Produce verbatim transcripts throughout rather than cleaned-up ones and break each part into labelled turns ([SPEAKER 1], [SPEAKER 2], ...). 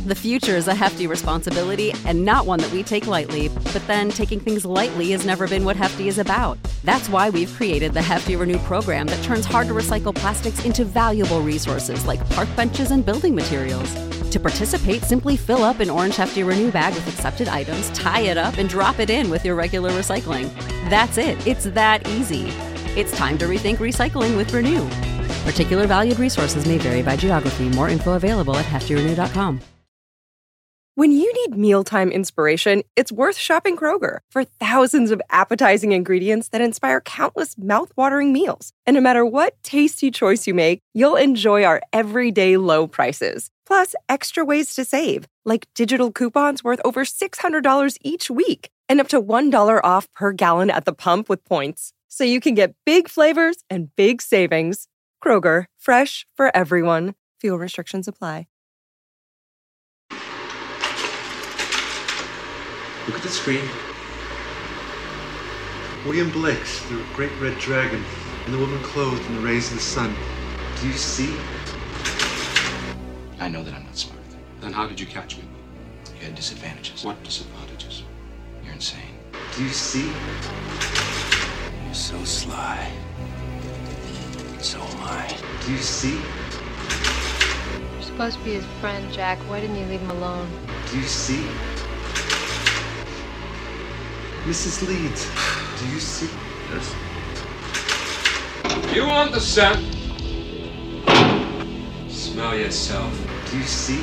[SPEAKER 1] The future is a hefty responsibility and not one that we take lightly, but then taking things lightly has never been what Hefty is about. That's why we've created the Hefty Renew program that turns hard-to-recycle plastics into valuable resources like park benches and building materials. To participate, simply fill up an orange Hefty Renew bag with accepted items, tie it up, and drop it in with your regular recycling. That's it. It's that easy. It's time to rethink recycling with Renew. Particular valued resources may vary by geography. More info available at hefty renew dot com.
[SPEAKER 2] When you need mealtime inspiration, it's worth shopping Kroger for thousands of appetizing ingredients that inspire countless mouthwatering meals. And no matter what tasty choice you make, you'll enjoy our everyday low prices. Plus, extra ways to save, like digital coupons worth over six hundred dollars each week and up to one dollar off per gallon at the pump with points. So you can get big flavors and big savings. Kroger, fresh for everyone. Fuel restrictions apply.
[SPEAKER 3] Look at the screen. William Blake's The Great Red Dragon and the woman clothed in the rays of the sun. Do you see?
[SPEAKER 4] I know that I'm not smart.
[SPEAKER 5] Then how did you catch me?
[SPEAKER 4] You had disadvantages.
[SPEAKER 5] What disadvantages?
[SPEAKER 4] You're insane.
[SPEAKER 3] Do you see?
[SPEAKER 4] You're so sly. So am I.
[SPEAKER 3] Do you see?
[SPEAKER 6] You're supposed to be his friend, Jack. Why didn't you leave him alone?
[SPEAKER 3] Do you see? Missus Leeds, do you see?
[SPEAKER 5] Yes. You want the scent? Smell yourself.
[SPEAKER 3] Do you see?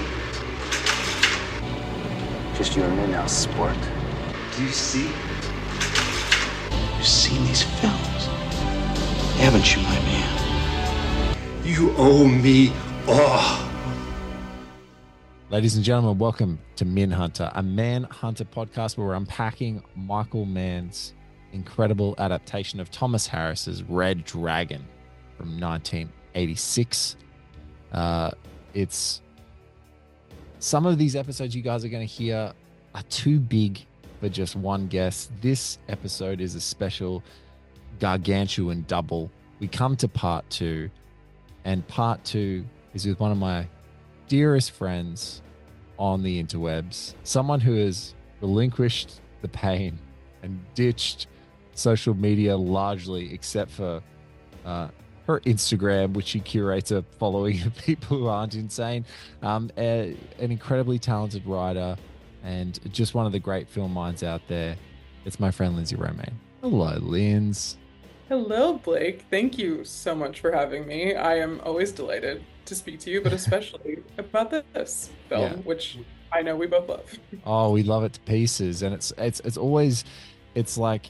[SPEAKER 4] Just you and me now, sport.
[SPEAKER 3] Do you see?
[SPEAKER 4] You've seen these films, haven't you, my man?
[SPEAKER 3] You owe me all.
[SPEAKER 7] Ladies and gentlemen, welcome to Manhunter, a Manhunter podcast where we're unpacking Michael Mann's incredible adaptation of Thomas Harris's Red Dragon from nineteen eighty-six. Uh, it's some of these episodes you guys are going to hear are too big for just one guest. This episode is a special gargantuan double. We come to part two, and part two is with one of my dearest friends on the interwebs, someone who has relinquished the pain and ditched social media largely, except for uh, her Instagram, which she curates a following of people who aren't insane. Um, a, an incredibly talented writer and just one of the great film minds out there. It's my friend Lindsay Romaine. Hello, Linz.
[SPEAKER 8] Hello, Blake. Thank you so much for having me. I am always delighted to speak to you, but especially about this film, yeah. which I know we both love.
[SPEAKER 7] Oh, we love it to pieces. And it's it's it's always, it's like,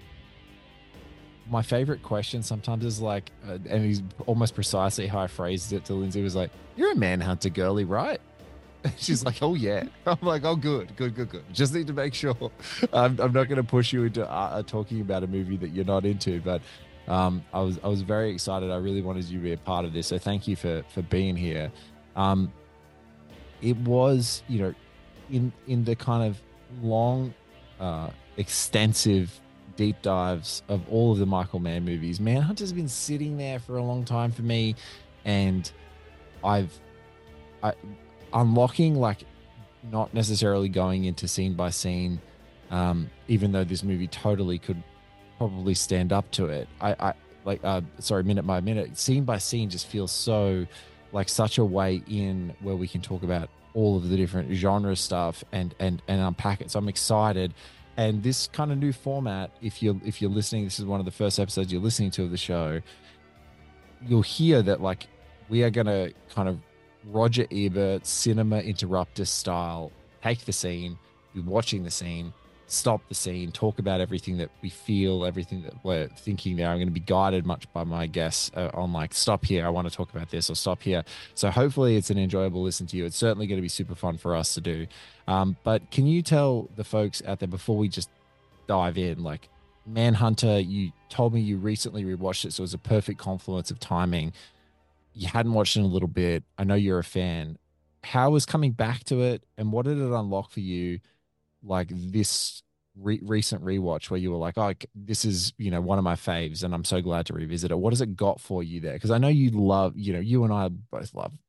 [SPEAKER 7] my favorite question sometimes is like, uh, and he's almost precisely how I phrased it to Lindsay, was like, you're a Manhunter girly, right? She's like, oh yeah. I'm like, oh good, good, good, good. Just need to make sure. I'm, I'm not going to push you into uh, talking about a movie that you're not into, but um, I was I was very excited. I really wanted you to be a part of this, so thank you for for being here. Um, it was, you know, in in the kind of long, uh, extensive deep dives of all of the Michael Mann movies, Manhunter's been sitting there for a long time for me, and I've I. unlocking, like, not necessarily going into scene by scene, um, even though this movie totally could probably stand up to it. I, I like, uh, sorry, minute by minute, scene by scene just feels so like such a way in where we can talk about all of the different genre stuff and and and unpack it. So I'm excited. And this kind of new format, if you're if you're listening, this is one of the first episodes you're listening to of the show, you'll hear that, like, we are gonna kind of Roger Ebert cinema interrupter style take the scene, be watching the scene, stop the scene, talk about everything that we feel, everything that we're thinking there. I'm going to be guided much by my guests uh, on, like, stop here, I want to talk about this, or stop here. So hopefully it's an enjoyable listen to you. It's certainly going to be super fun for us to do. Um, but can you tell the folks out there, before we just dive in, like, Manhunter, you told me you recently rewatched it, so it was a perfect confluence of timing. You hadn't watched it in a little bit. I know you're a fan. How was coming back to it, and what did it unlock for you, like, this re- recent rewatch where you were like, oh, this is, you know, one of my faves and I'm so glad to revisit it? What has it got for you there? Because I know you love, you know, you and I both love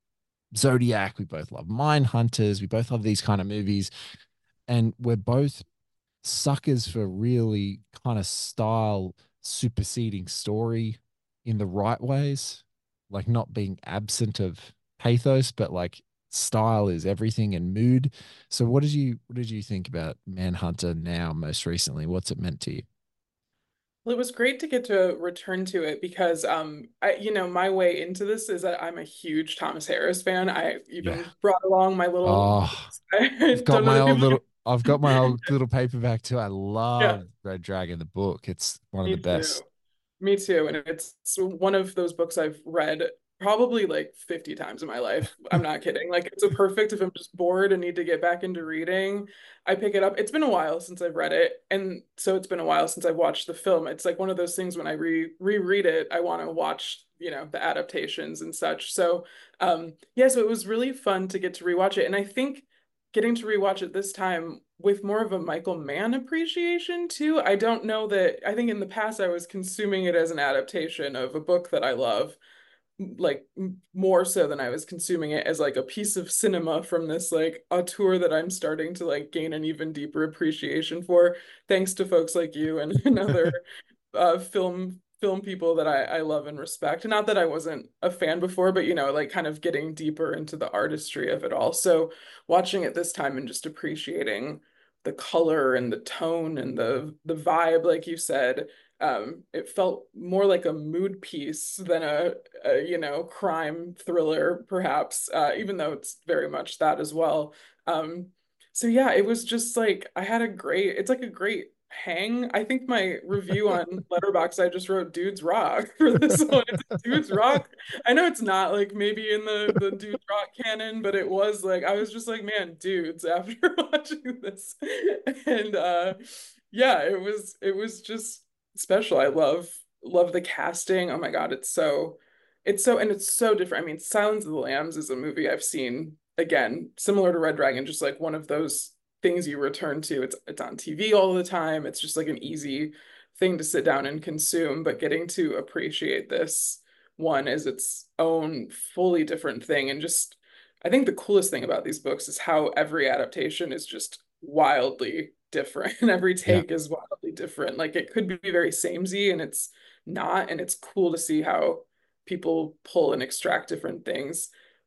[SPEAKER 7] Zodiac, we both love Mindhunters, we both love these kind of movies, and we're both suckers for really kind of style superseding story in the right ways, like not being absent of pathos, but like style is everything and mood. So what did you what did you think about Manhunter now most recently? What's it meant to you?
[SPEAKER 8] Well, it was great to get to return to it because, um, I, you know, my way into this is that I'm a huge Thomas Harris fan. I
[SPEAKER 7] Yeah.
[SPEAKER 8] even brought along my little
[SPEAKER 7] Oh,
[SPEAKER 8] books. I
[SPEAKER 7] I've got
[SPEAKER 8] don't know
[SPEAKER 7] my
[SPEAKER 8] if
[SPEAKER 7] old
[SPEAKER 8] people.
[SPEAKER 7] little I've got my old little paperback too. I
[SPEAKER 8] Yeah,
[SPEAKER 7] love Red Dragon, the book. It's one of the
[SPEAKER 8] me
[SPEAKER 7] best.
[SPEAKER 8] too. Me too. And it's one of those books I've read probably like fifty times in my life. I'm not kidding. Like it's a perfect if I'm just bored and need to get back into reading. I pick it up. It's been a while since I've read it. And so it's been a while since I've watched the film. It's like one of those things when I re reread it, I want to watch, you know, the adaptations and such. So um yeah, so it was really fun to get to rewatch it. And I think getting to rewatch it this time with more of a Michael Mann appreciation too. I don't know that I think in the past I was consuming it as an adaptation of a book that I love, like more so than I was consuming it as like a piece of cinema from this like auteur that I'm starting to like gain an even deeper appreciation for, thanks to folks like you and, and other uh, film film people that I, I love and respect. Not that I wasn't a fan before, but you know, like kind of getting deeper into the artistry of it all. So watching it this time and just appreciating the color and the tone and the the vibe, like you said, um, it felt more like a mood piece than a, a you know, crime thriller, perhaps, uh, even though it's very much that as well. Um, so yeah, it was just like I had a great, it's like a great hang. I think my review on Letterboxd, I just wrote Dudes Rock for this one. It's Dudes Rock. I know it's not like maybe in the the Dudes Rock canon, but it was like I was just like, man, dudes after watching this. And uh yeah, it was it was just special. I love love the casting. Oh my God, it's so it's so and it's so different. I mean, Silence of the Lambs is a movie I've seen again, similar to Red Dragon, just like one of those things you return to. It's it's on T V all the time. It's just like an easy thing to sit down and consume, but getting to appreciate this one as its own fully different thing. And just I think the coolest thing about these books is how every adaptation is just wildly different and every
[SPEAKER 7] Yeah.
[SPEAKER 8] take is wildly different. Like it could be very samey and it's not, and it's cool to see how people pull and extract different things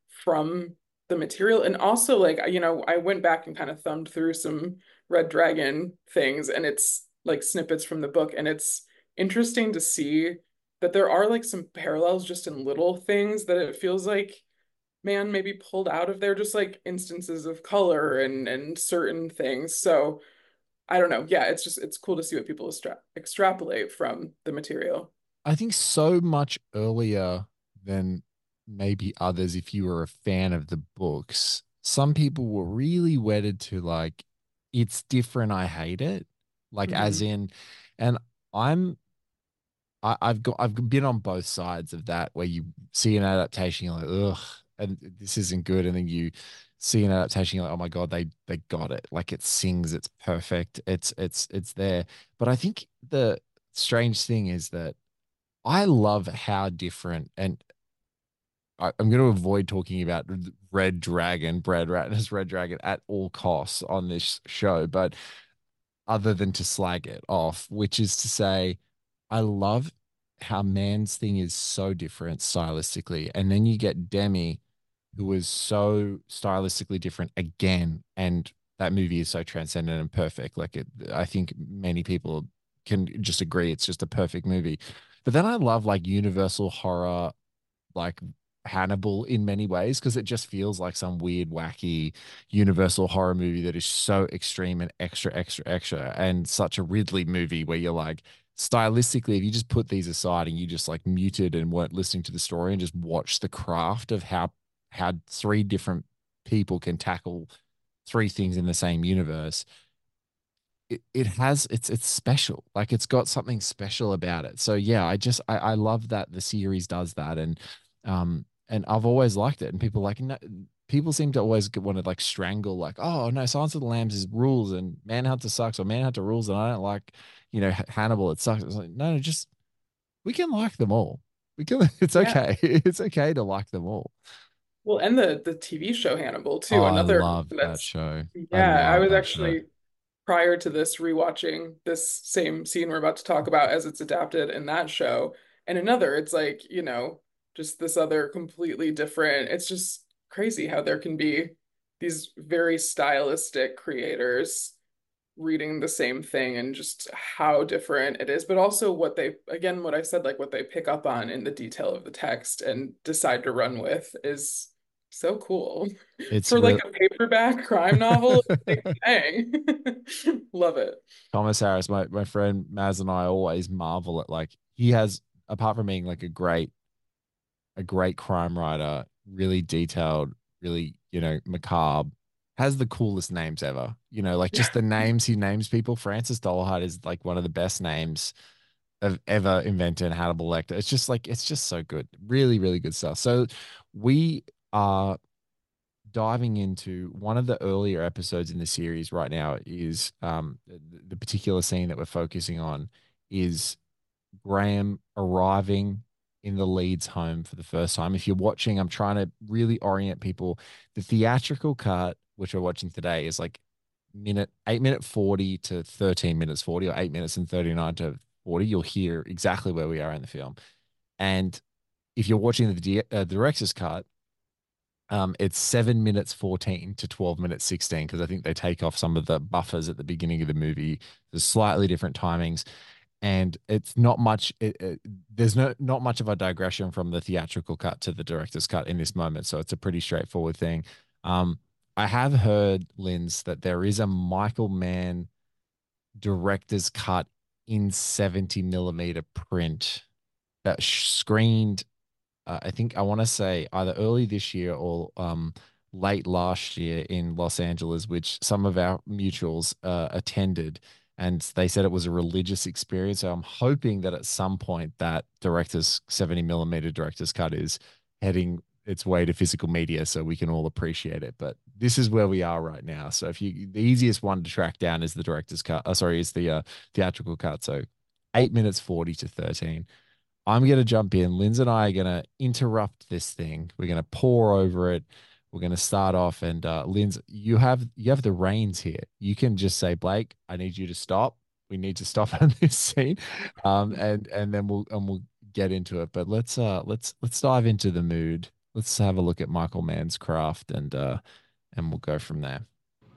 [SPEAKER 8] from the material. And also like, you know, I went back and kind of thumbed through some Red Dragon things and it's like snippets from the book, and it's interesting to see that there are like some parallels just in little things that it feels like man maybe pulled out of there, just like instances of color and and certain things. So I don't know. Yeah, it's just it's cool to see what people extra extrapolate from the material.
[SPEAKER 7] I think so much earlier than maybe others, if you were a fan of the books, some people were really wedded to like, it's different, I hate it. Like as
[SPEAKER 8] Hmm.
[SPEAKER 7] in, and I'm I, I've got I've been on both sides of that where you see an adaptation, you're like, ugh, and this isn't good. And then you see an adaptation, you're like, oh my God, they they got it. Like it sings, it's perfect, it's it's it's there. But I think the strange thing is that I love how different, and I, I'm going to avoid talking about Red Dragon, Brad Ratner's Red Dragon at all costs on this show, but other than to slag it off, which is to say, I love how Man's thing is so different stylistically. And then you get Demi, who was so stylistically different again. And that movie is so transcendent and perfect. Like it, I think many people can just agree it's just a perfect movie. But then I love like Universal horror, like Hannibal in many ways, because it just feels like some weird, wacky Universal horror movie that is so extreme and extra, extra, extra, and such a Ridley movie where you're like, stylistically, if you just put these aside and you just like muted and weren't listening to the story and just watch the craft of how how three different people can tackle three things in the same universe, it, it has it's it's special. Like it's got something special about it. So yeah, I just I, I love that the series does that, and um and I've always liked it. And people like no, people seem to always want to like strangle like, oh no, Silence of the Lambs is rules and Manhunter sucks, or Manhunter rules and I don't like, you know, Hannibal, it sucks. It's like no, no, just we can like them all. We can. It's
[SPEAKER 8] Yeah.
[SPEAKER 7] okay. It's okay to like them all.
[SPEAKER 8] Well, and the the T V show Hannibal
[SPEAKER 7] Oh,
[SPEAKER 8] too.
[SPEAKER 7] I
[SPEAKER 8] Another
[SPEAKER 7] love
[SPEAKER 8] one
[SPEAKER 7] that
[SPEAKER 8] that's
[SPEAKER 7] show. I
[SPEAKER 8] yeah, I
[SPEAKER 7] love
[SPEAKER 8] was
[SPEAKER 7] that show.
[SPEAKER 8] actually prior to this rewatching this same scene we're about to talk about as it's adapted in that show. And another, it's like, you know, just this other completely different. It's just crazy how there can be these very stylistic creators reading the same thing and just how different it is, but also what they, again, what I said, like what they pick up on in the detail of the text and decide to run with is so cool.
[SPEAKER 7] It's
[SPEAKER 8] For like
[SPEAKER 7] real.
[SPEAKER 8] a paperback crime novel, it's like, dang. Love it.
[SPEAKER 7] Thomas Harris, my, my friend Maz and I always marvel at like he has, apart from being like a great a great crime writer, really detailed, really, you know, macabre, has the coolest names ever. You know, like just the names he names people. Francis Dolarhyde is like one of the best names of ever invented. Hannibal Lecter. It's just like it's just so good. Really, really good stuff. So we are diving into one of the earlier episodes in the series right now is um the, the particular scene that we're focusing on is Graham arriving in the Leeds home for the first time. If you're watching, I'm trying to really orient people. The theatrical cut, which we're watching today, is like minute eight minute forty to thirteen minutes forty, or eight minutes and thirty-nine to forty. You'll hear exactly where we are in the film. And if you're watching the uh, director's cut, um, it's seven minutes fourteen to twelve minutes sixteen because I think they take off some of the buffers at the beginning of the movie. There's slightly different timings, and it's not much it, it, there's no not much of a digression from the theatrical cut to the director's cut in this moment, so it's a pretty straightforward thing. um I have heard, Linz, that there is a Michael Mann director's cut in seventy millimeter print that screened, uh, I think I want to say either early this year or um late last year in Los Angeles, which some of our mutuals uh, attended, and they said it was a religious experience. So I'm hoping that at some point that director's seventy millimeter director's cut is heading its way to physical media so we can all appreciate it. But this is where we are right now. So if you, the easiest one to track down is the director's cut. Oh, sorry, is the uh, theatrical cut. So eight minutes forty to thirteen. I'm going to jump in. Linz and I are going to interrupt this thing. We're going to pour over it. We're going to start off, and uh, Linz, you have you have the reins here. You can just say, Blake, I need you to stop. We need to stop on this scene, um, and and then we'll and we'll get into it. But let's uh let's let's dive into the mood. Let's have a look at Michael Mann's craft, and uh and we'll go from there.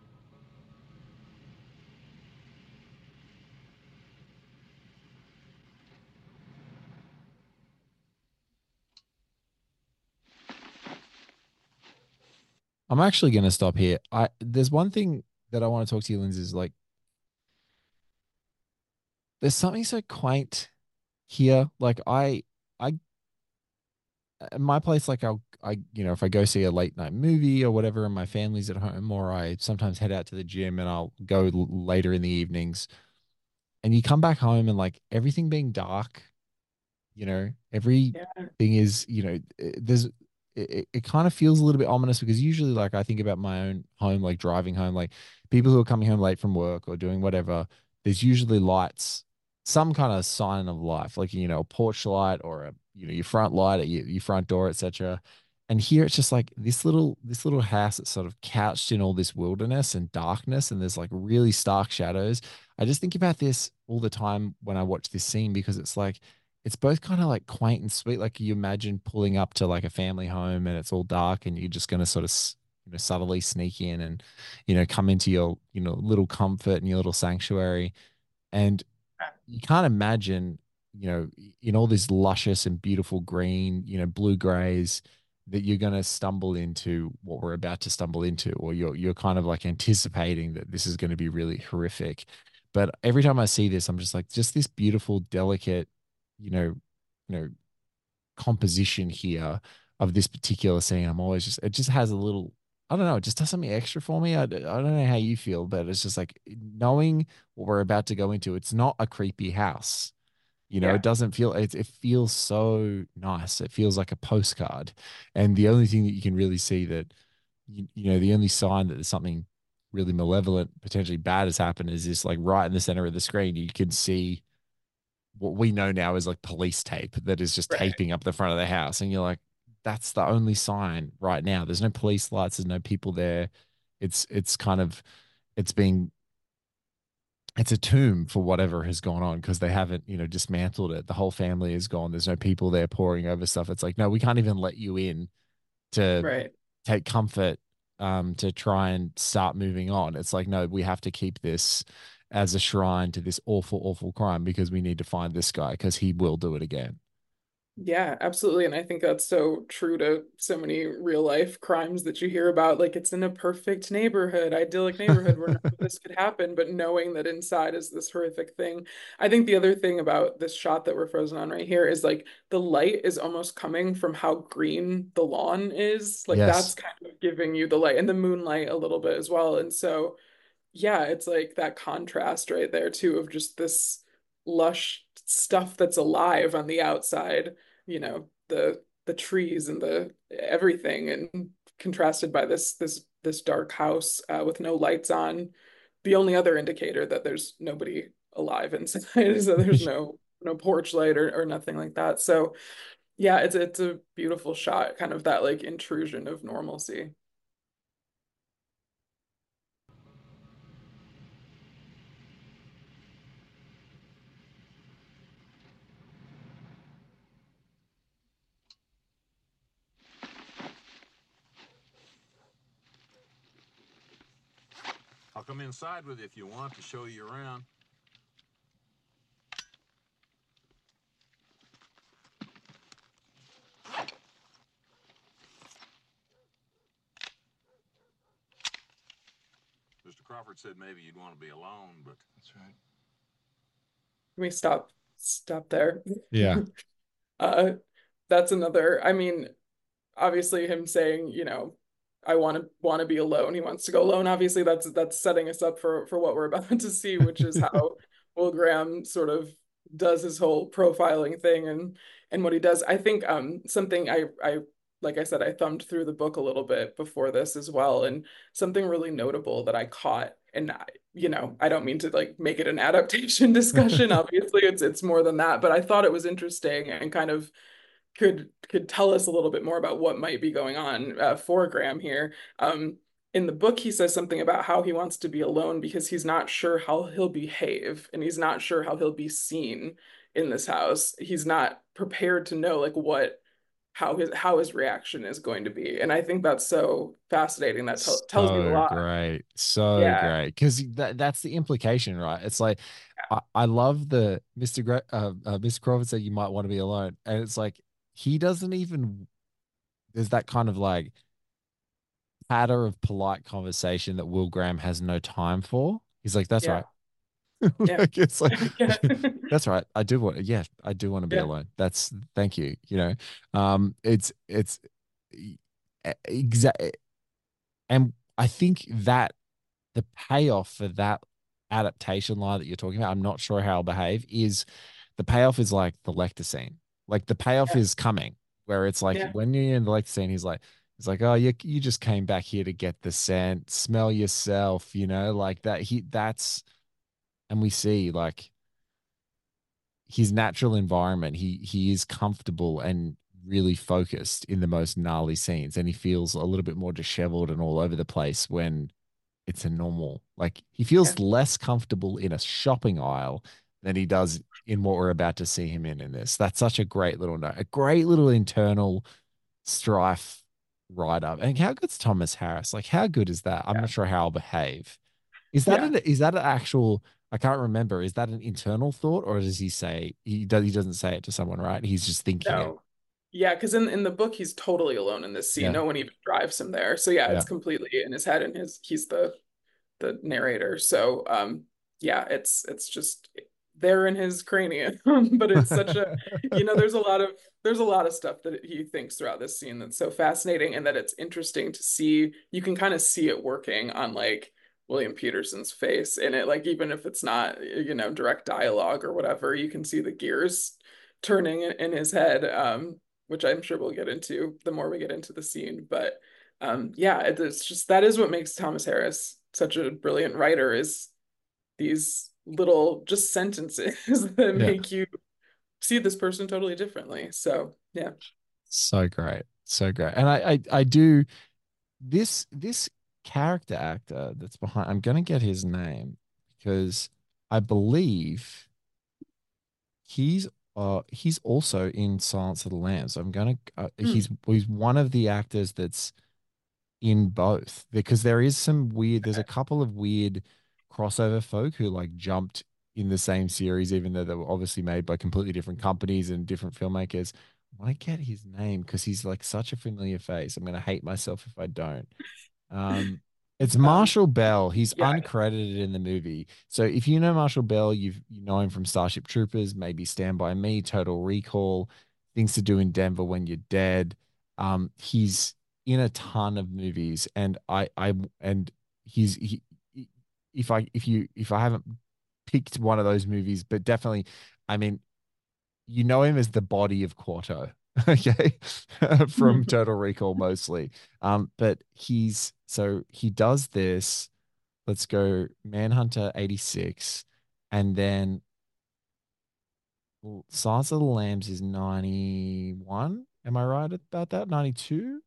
[SPEAKER 7] I'm actually going to stop here. I There's one thing that I want to talk to you, Lindsay, is like there's something so quaint here. Like I I in my place, like I'll I you know if I go see a late night movie or whatever, and my family's at home, or I sometimes head out to the gym and I'll go l- later in the evenings, and you come back home and like everything being dark, you know, everything
[SPEAKER 8] Yeah.
[SPEAKER 7] is, you know, eh, there's it, it kind of feels a little bit ominous because usually like I think about my own home, like driving home, like people who are coming home late from work or doing whatever, there's usually lights, some kind of sign of life, like, you know, a porch light or a, you know, your front light at your, your front door, et cetera. And here it's just like this little this little house that's sort of couched in all this wilderness and darkness, and there's like really stark shadows. I just think about this all the time when I watch this scene because it's like it's both kind of like quaint and sweet. Like you imagine pulling up to like a family home and it's all dark and you're just going to sort of, you know, subtly sneak in and, you know, come into your, you know, little comfort and your little sanctuary. And you can't imagine, you know, in all this luscious and beautiful green, you know, blue grays, that you're going to stumble into what we're about to stumble into, or you're, you're kind of like anticipating that this is going to be really horrific. But every time I see this, I'm just like, just this beautiful, delicate, you know, you know, composition here of this particular scene. I'm always just, it just has a little, I don't know, it just does something extra for me. I, I don't know how you feel, but it's just like knowing what we're about to go into. It's not a creepy house. You know,
[SPEAKER 8] Yeah.
[SPEAKER 7] it doesn't feel, it, it feels so nice. It feels like a postcard. And the only thing that you can really see that, you, you know, the only sign that there's something really malevolent, potentially bad has happened is this like right in the center of the screen. You can see what we know now is like police tape that is just
[SPEAKER 8] Right.
[SPEAKER 7] taping up the front of the house. And you're like, that's the only sign right now. There's no police lights, there's no people there. It's it's kind of it's being it's a tomb for whatever has gone on because they haven't, you know, dismantled it. The whole family is gone. There's no people there poring over stuff. It's like, no, we can't even let you in to
[SPEAKER 8] Right.
[SPEAKER 7] take comfort, um, to try and start moving on. It's like, no, we have to keep this as a shrine to this awful, awful crime because we need to find this guy because he will do it again.
[SPEAKER 8] Yeah, absolutely. And I think that's so true to so many real life crimes that you hear about. Like it's in a perfect neighborhood, idyllic neighborhood where none of this could happen, but knowing that inside is this horrific thing. I think the other thing about this shot that we're frozen on right here is like the light is almost coming from how green the lawn is. Like that's
[SPEAKER 7] Yes.
[SPEAKER 8] kind of giving you the light and the moonlight a little bit as well. And so yeah, it's like that contrast right there too of just this lush stuff that's alive on the outside, you know, the the trees and the everything, and contrasted by this this this dark house uh, with no lights on. The only other indicator that there's nobody alive inside is that there's no no porch light or, or nothing like that. So yeah, it's it's a beautiful shot, kind of that like intrusion of normalcy.
[SPEAKER 9] I'll come inside with you if you want to show you around. Mister Crawford said maybe you'd want to be alone, but that's right.
[SPEAKER 8] Can we stop stop there?
[SPEAKER 7] Yeah.
[SPEAKER 8] uh that's another, I mean, obviously him saying, you know, I want to want to be alone. He wants to go alone. Obviously, that's that's setting us up for for what we're about to see, which is how Will Graham sort of does his whole profiling thing and and what he does. I think um something I I like I said, I thumbed through the book a little bit before this as well, and something really notable that I caught, and I, you know, I don't mean to like make it an adaptation discussion. Obviously, it's it's more than that, but I thought it was interesting and kind of could could tell us a little bit more about what might be going on uh, for Graham here. Um, in the book, he says something about how he wants to be alone because he's not sure how he'll behave and he's not sure how he'll be seen in this house. He's not prepared to know like what how his how his reaction is going to be. And I think that's so fascinating. That tell tells me a
[SPEAKER 7] So
[SPEAKER 8] lot.
[SPEAKER 7] great. So
[SPEAKER 8] Yeah.
[SPEAKER 7] great. Because that, that's the implication, right? It's like, I, I love the mister Gra uh, uh, mister Crawford said you might want to be alone. And it's like, he doesn't even, there's that kind of like patter of polite conversation that Will Graham has no time for. He's like, that's
[SPEAKER 8] Yeah.
[SPEAKER 7] right.
[SPEAKER 8] Yeah.
[SPEAKER 7] Like, it's like,
[SPEAKER 8] Yeah.
[SPEAKER 7] that's right. I do want, yeah, I do want to be
[SPEAKER 8] Yeah.
[SPEAKER 7] alone. That's, thank you. You know, um, it's, it's exactly. And I think that the payoff for that adaptation line that you're talking about, I'm not sure how I'll behave, is the payoff is like the Lecter scene. Like the payoff
[SPEAKER 8] Yeah.
[SPEAKER 7] is coming, where it's like
[SPEAKER 8] Yeah.
[SPEAKER 7] when you're in the Lecter scene, he's like, he's like, oh, you you just came back here to get the scent, smell yourself, you know, like that. He that's, and we see like his natural environment. He he is comfortable and really focused in the most gnarly scenes, and he feels a little bit more disheveled and all over the place when it's a normal. Like he
[SPEAKER 8] Yeah.
[SPEAKER 7] feels less comfortable in a shopping aisle than he does in what we're about to see him in in this. That's such a great little note, a great little internal strife write up. And how good's Thomas Harris? Like how good is that? I'm
[SPEAKER 8] Yeah.
[SPEAKER 7] not sure how I'll behave. Is that
[SPEAKER 8] Yeah.
[SPEAKER 7] an is that an actual? I can't remember. Is that an internal thought, or does he say he does? He doesn't say it to someone, right? He's just thinking it.
[SPEAKER 8] No. Yeah, because in, in the book he's totally alone in this scene.
[SPEAKER 7] Yeah,
[SPEAKER 8] No one even drives him there. So yeah,
[SPEAKER 7] yeah,
[SPEAKER 8] it's completely in his head and his he's the the narrator. So um yeah, it's it's just there in his cranium. But it's such a, you know, there's a lot of there's a lot of stuff that he thinks throughout this scene that's so fascinating, and that it's interesting to see. You can kind of see it working on like William Peterson's face in it. Like even if it's not, you know, direct dialogue or whatever, you can see the gears turning in, in his head. Um, which I'm sure we'll get into the more we get into the scene. But um, yeah, it's just that is what makes Thomas Harris such a brilliant writer, is these little just sentences that
[SPEAKER 7] yeah.
[SPEAKER 8] make you see this person totally differently. So yeah.
[SPEAKER 7] So great. So great. And I, I, I do this this character actor that's behind. I'm gonna get his name because I believe he's uh he's also in Silence of the Lambs. I'm gonna uh,
[SPEAKER 8] Hmm.
[SPEAKER 7] he's he's one of the actors that's in both because there is some weird. There's a couple of weird crossover folk who like jumped in the same series, even though they were obviously made by completely different companies and different filmmakers. I want to get his name because he's like such a familiar face. I'm gonna hate myself if I don't. Um, it's
[SPEAKER 8] Um,
[SPEAKER 7] Marshall Bell. He's
[SPEAKER 8] yeah.
[SPEAKER 7] uncredited in the movie. So if you know Marshall Bell, you've you know him from Starship Troopers, maybe Stand By Me, Total Recall, Things to Do in Denver When You're Dead. Um, he's in a ton of movies, and I I and he's he, if I if you if I haven't picked one of those movies, but definitely, I mean, you know him as the body of Quarto, okay, from Total Recall mostly. Um, but he's so he does this. Let's go Manhunter eighty-six, and then well, Silence of the Lambs is ninety-one. Am I right about that? ninety-two?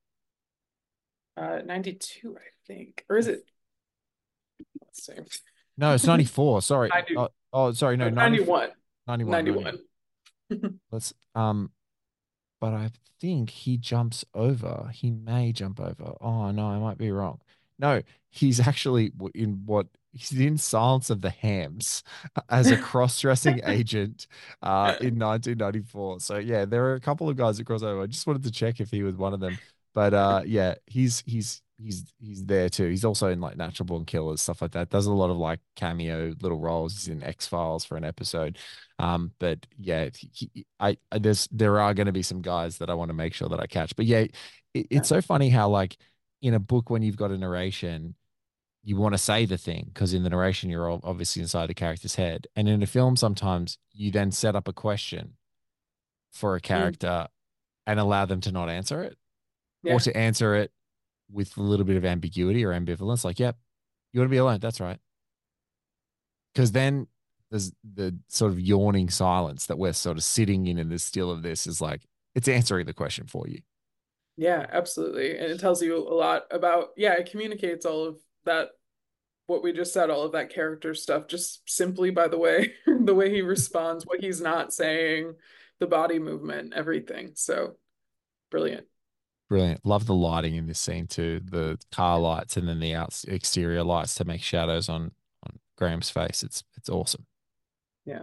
[SPEAKER 8] Uh, ninety-two, I think. Or is it? Let's see.
[SPEAKER 7] No, it's ninety-four. Sorry.
[SPEAKER 8] ninety,
[SPEAKER 7] Oh, oh sorry. No,
[SPEAKER 8] uh,
[SPEAKER 7] ninety,
[SPEAKER 8] ninety-one.
[SPEAKER 7] ninety-one, ninety-one.
[SPEAKER 8] ninety-one.
[SPEAKER 7] Let's um but I think he jumps over. He may jump over. Oh no, I might be wrong. No, he's actually w- in what he's in Silence of the Hams as a cross-dressing agent uh, in nineteen ninety-four. So yeah, there are a couple of guys that cross over. I just wanted to check if he was one of them. But uh, yeah, he's he's he's he's there too. He's also in like Natural Born Killers, stuff like that. Does a lot of like cameo little roles. He's in X Files for an episode. Um, but yeah, he, I, I there's there are going to be some guys that I want to make sure that I catch. But yeah, it, it's so funny how like in a book when you've got a narration, you want to say the thing because in the narration you're obviously inside the character's head, and in a film sometimes you then set up a question for a
[SPEAKER 8] Mm,
[SPEAKER 7] character and allow them to not answer it or
[SPEAKER 8] yeah.
[SPEAKER 7] to answer it with a little bit of ambiguity or ambivalence. Like, yep, you want to be alone. That's right. Because then there's the sort of yawning silence that we're sort of sitting in in the still of this is like it's answering the question for you.
[SPEAKER 8] Yeah, absolutely. And it tells you a lot about, yeah, it communicates all of that, what we just said, all of that character stuff, just simply by the way, the way he responds, what he's not saying, the body movement, everything. So brilliant.
[SPEAKER 7] Brilliant. Love the lighting in this scene too. The car lights and then the out exterior lights to make shadows on on Graham's face. It's it's awesome.
[SPEAKER 8] Yeah.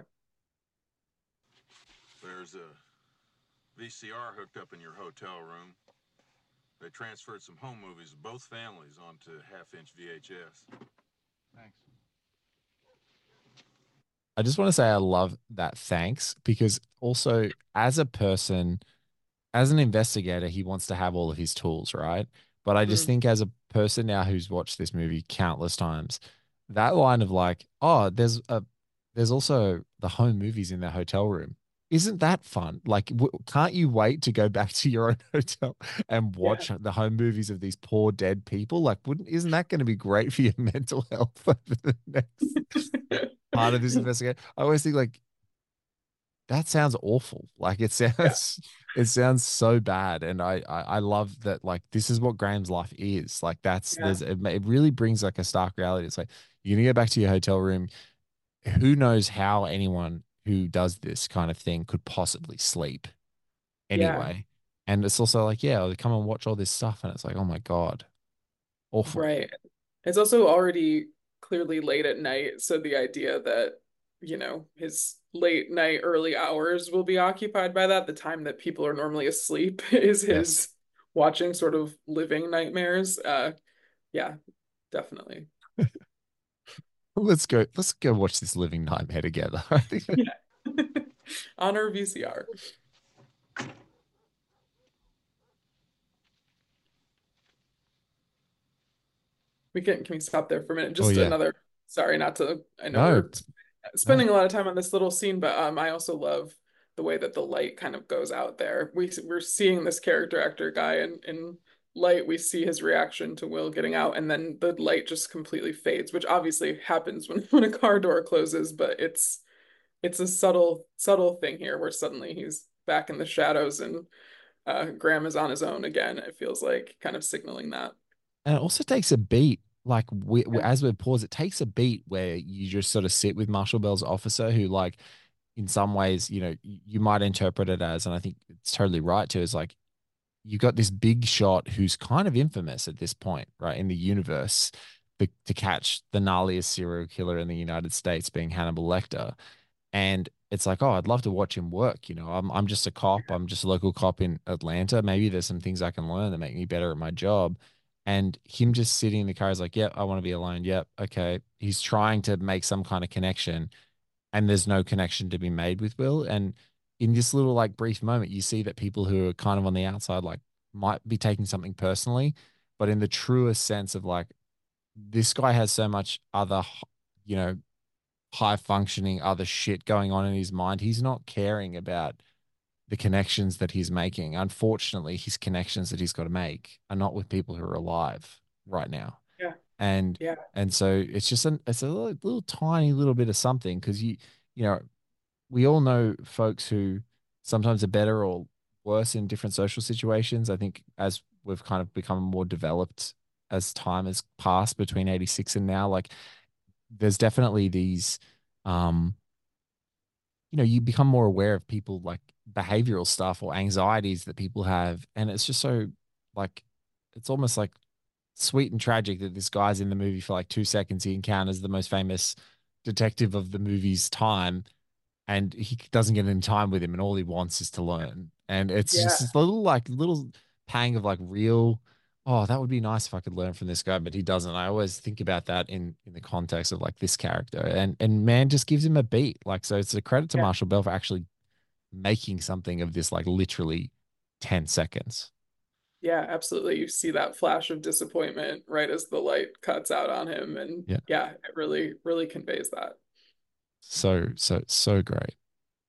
[SPEAKER 9] There's a V C R hooked up in your hotel room. They transferred some home movies of both families onto half-inch V H S. Thanks.
[SPEAKER 7] I just want to say I love that thanks because also as a person, as an investigator, he wants to have all of his tools, right? But I just
[SPEAKER 8] Mm,
[SPEAKER 7] think as a person now who's watched this movie countless times, that line of like, oh, there's a there's also the home movies in their hotel room. Isn't that fun? Like, w can't you wait to go back to your own hotel and
[SPEAKER 8] yeah.
[SPEAKER 7] watch the home movies of these poor dead people? Like, wouldn't isn't that going to be great for your mental health over the next part of this investigation? I always think like that sounds awful. Like it
[SPEAKER 8] Yeah.
[SPEAKER 7] sounds it sounds so bad. And I, I I love that like this is what Graham's life is. Like that's
[SPEAKER 8] Yeah.
[SPEAKER 7] there's it, it really brings like a stark reality. It's like you're gonna go back to your hotel room. Who knows how anyone who does this kind of thing could possibly sleep
[SPEAKER 8] Yeah.
[SPEAKER 7] anyway. And it's also like, yeah, I'll come and watch all this stuff, and it's like, oh my God, awful.
[SPEAKER 8] Right. It's also already clearly late at night, so the idea that, you know, his late night, early hours will be occupied by that, the time that people are normally asleep is
[SPEAKER 7] Yes.
[SPEAKER 8] his watching sort of living nightmares. Uh, yeah, definitely.
[SPEAKER 7] Let's go, let's go watch this living nightmare together. I think
[SPEAKER 8] Yeah. On our V C R. We can can we stop there for a minute?
[SPEAKER 7] oh
[SPEAKER 8] Just
[SPEAKER 7] yeah.
[SPEAKER 8] another, sorry, not to, I know
[SPEAKER 7] No,
[SPEAKER 8] we're
[SPEAKER 7] no.
[SPEAKER 8] spending a lot of time on this little scene, but um, I also love the way that the light kind of goes out there. We we're seeing this character actor guy in in light. We see his reaction to Will getting out, and then the light just completely fades, which obviously happens when when a car door closes, but it's it's a subtle subtle thing here where suddenly he's back in the shadows and uh, Graham is on his own again. It feels like kind of signaling that.
[SPEAKER 7] And it also takes a beat. Like we, we,
[SPEAKER 8] Yeah.
[SPEAKER 7] as we pause, it takes a beat where you just sort of sit with Marshall Bell's officer, who, like, in some ways, you know, you might interpret it as, and I think it's totally right too, is like you got this big shot who's kind of infamous at this point, right, in the universe, the, to catch the gnarliest serial killer in the United States, being Hannibal Lecter. And it's like, oh, I'd love to watch him work. You know, I'm I'm just a cop. I'm just a local cop in Atlanta. Maybe there's some things I can learn that make me better at my job. And him just sitting in the car is like, yep, I want to be alone. Yep, okay. He's trying to make some kind of connection, and there's no connection to be made with Will. And in this little, like, brief moment, you see that people who are kind of on the outside, like, might be taking something personally, but in the truest sense of, like, this guy has so much other, you know, high functioning other shit going on in his mind. He's not caring about the connections that he's making. Unfortunately, his connections that he's got to make are not with people who are alive right now.
[SPEAKER 8] Yeah.
[SPEAKER 7] And
[SPEAKER 8] Yeah.
[SPEAKER 7] and so it's just an it's a little, little tiny little bit of something, because you you know we all know folks who sometimes are better or worse in different social situations. I think as we've kind of become more developed as time has passed between eighty-six and now, like, there's definitely these, um, you know, you become more aware of people, like, behavioral stuff or anxieties that people have. And it's just so, like, it's almost like sweet and tragic that this guy's in the movie for like two seconds. He encounters the most famous detective of the movie's time, and he doesn't get any time with him. And all he wants is to learn. And it's
[SPEAKER 8] Yeah.
[SPEAKER 7] just this little, like, little pang of, like, real, oh, that would be nice if I could learn from this guy, but he doesn't. I always think about that in in the context of, like, this character, and and man just gives him a beat. Like, so it's a credit to
[SPEAKER 8] Yeah.
[SPEAKER 7] Marshall Bell for actually making something of this, like, literally ten seconds.
[SPEAKER 8] Yeah, absolutely. You see that flash of disappointment right as the light cuts out on him. And
[SPEAKER 7] Yeah.
[SPEAKER 8] yeah, it really, really conveys that.
[SPEAKER 7] So so so great.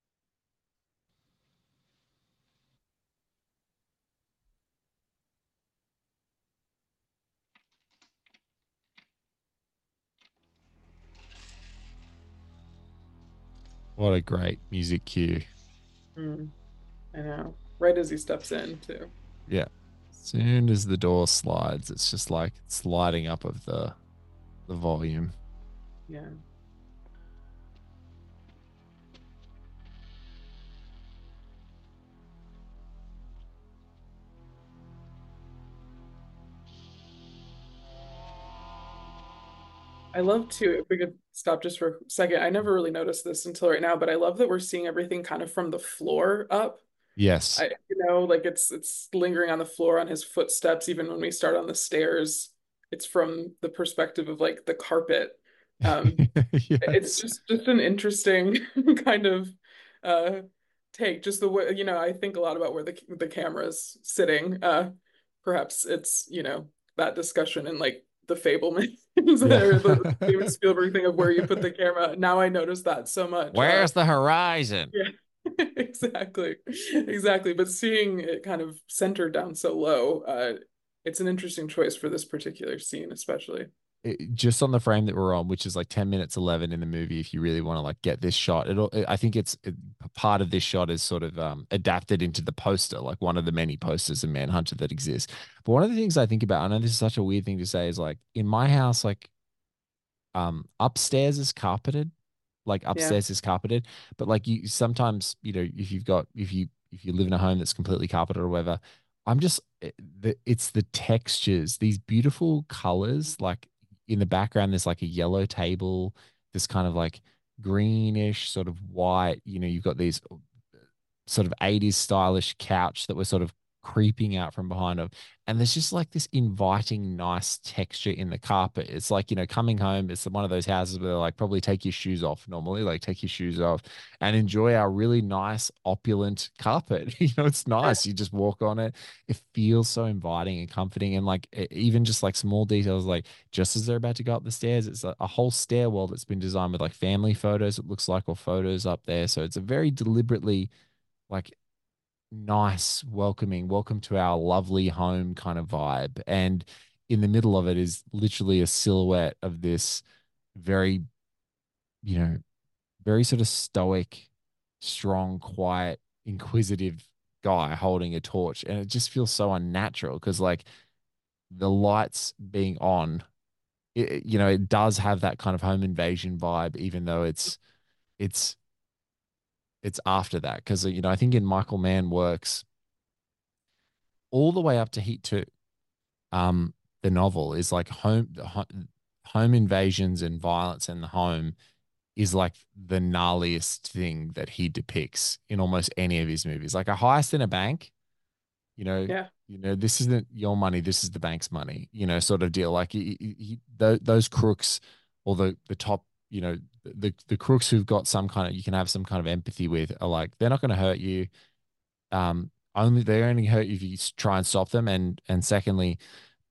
[SPEAKER 7] What a great music cue.
[SPEAKER 8] Mm, I know. Right as he steps in, too.
[SPEAKER 7] Yeah. Soon as the door slides, it's just like it's lighting up of the the volume.
[SPEAKER 8] Yeah. I love to, if we could stop just for a second. I never really noticed this until right now, but I love that we're seeing everything kind of from the floor up.
[SPEAKER 7] Yes.
[SPEAKER 8] I, you know, like it's it's lingering on the floor on his footsteps. Even when we start on the stairs, it's from the perspective of like the carpet. Um, it's
[SPEAKER 7] Yes.
[SPEAKER 8] just just an interesting kind of uh take. Just the way, you know, I think a lot about where the the camera's sitting. Uh, perhaps it's, you know, that discussion in like the Fablemans or the Steven
[SPEAKER 7] Yeah.
[SPEAKER 8] Spielberg thing of where you put the camera. Now I notice that so much. Uh,
[SPEAKER 7] Where's the horizon?
[SPEAKER 8] yeah. Exactly. Exactly. But seeing it kind of centered down so low, uh, it's an interesting choice for this particular scene, especially.
[SPEAKER 7] It- just on the frame that we're on, which is like ten minutes eleven in the movie, if you really want to, like, get this shot, it'll, I think it's it, part of this shot is sort of um, adapted into the poster, like one of the many posters of Manhunter that exists. But one of the things I think about, I know this is such a weird thing to say, is like in my house, like um, upstairs is carpeted, like
[SPEAKER 8] Yeah.
[SPEAKER 7] upstairs is carpeted, but like you sometimes, you know, if you've got, if you, if you live in a home that's completely carpeted or whatever, I'm just, it- the, it's the textures, these beautiful colors, like in the background, there's like a yellow table, this kind of like greenish sort of white, you know, you've got these sort of eighties stylish couch that was sort of creeping out from behind of, and there's just like this inviting nice texture in the carpet. It's like, you know, coming home, it's one of those houses where like probably take your shoes off normally, like take your shoes off and enjoy our really nice opulent carpet. You know, it's nice, you just walk on it, it feels so inviting and comforting. And like e- even just like small details, like just as they're about to go up the stairs, it's a, a whole stairwell that's been designed with like family photos, it looks like, or photos up there. So it's a very deliberately like nice, welcoming, welcome to our lovely home kind of vibe. And in the middle of it is literally a silhouette of this very, you know, very sort of stoic, strong, quiet, inquisitive guy holding a torch, and it just feels so unnatural because like the lights being on, it, you know, it does have that kind of home invasion vibe, even though it's it's it's after that because you know I think in Michael Mann works all the way up to Heat Two. Um, the novel is like home home invasions and violence in the home is like the gnarliest thing that he depicts in almost any of his movies. Like a heist in a bank, you know,
[SPEAKER 8] Yeah.
[SPEAKER 7] you know, this isn't your money, this is the bank's money, you know, sort of deal. Like he, he, he, th- those crooks or the the top, you know, the the crooks who've got some kind of you can have some kind of empathy with are like they're not going to hurt you. Um, only they only hurt you if you try and stop them. And and secondly,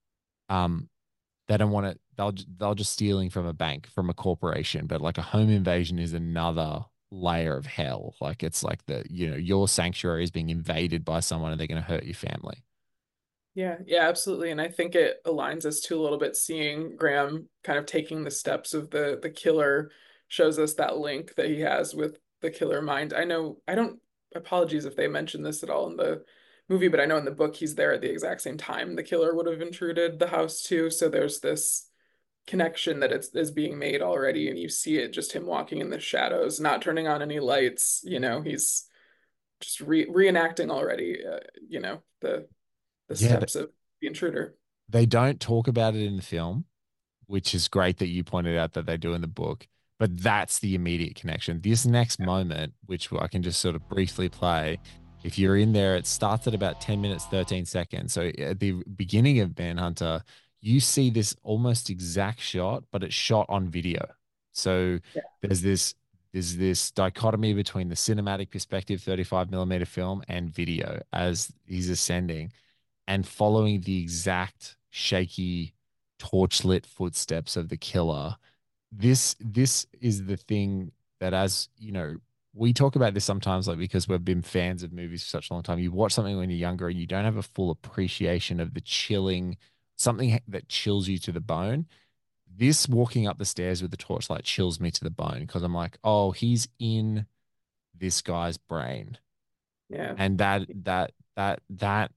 [SPEAKER 7] um, they don't want to. They'll they'll just stealing from a bank, from a corporation. But like a home invasion is another layer of hell. Like it's like the you know your sanctuary is being invaded by someone, and they're going to hurt your family.
[SPEAKER 8] Yeah, yeah, absolutely. And I think it aligns us to a little bit seeing Graham kind of taking the steps of the the killer shows us that link that he has with the killer mind. I know I don't apologies if they mention this at all in the movie, but I know in the book he's there at the exact same time the killer would have intruded the house too. So there's this connection that it's is being made already, and you see it just him walking in the shadows, not turning on any lights. You know, he's just re reenacting already. Uh, you know, the the
[SPEAKER 7] Yeah, th-
[SPEAKER 8] steps of the intruder.
[SPEAKER 7] they don't talk about it in the film, which is great that you pointed out that they do in the book. But that's the immediate connection. This next moment, which I can just sort of briefly play, if you're in there, it starts at about ten minutes, thirteen seconds. So at the beginning of Manhunter, you see this almost exact shot, but it's shot on video. So
[SPEAKER 8] Yeah.
[SPEAKER 7] there's this there's this dichotomy between the cinematic perspective, thirty-five millimeter film, and video as he's ascending and following the exact shaky torchlit footsteps of the killer. This this is the thing that, as you know, we talk about this sometimes, like because we've been fans of movies for such a long time. You watch something when you're younger and you don't have a full appreciation of the chilling, something that chills you to the bone. This walking up the stairs with the torchlight chills me to the bone because I'm like, oh, he's in this guy's brain.
[SPEAKER 8] Yeah.
[SPEAKER 7] And that that that that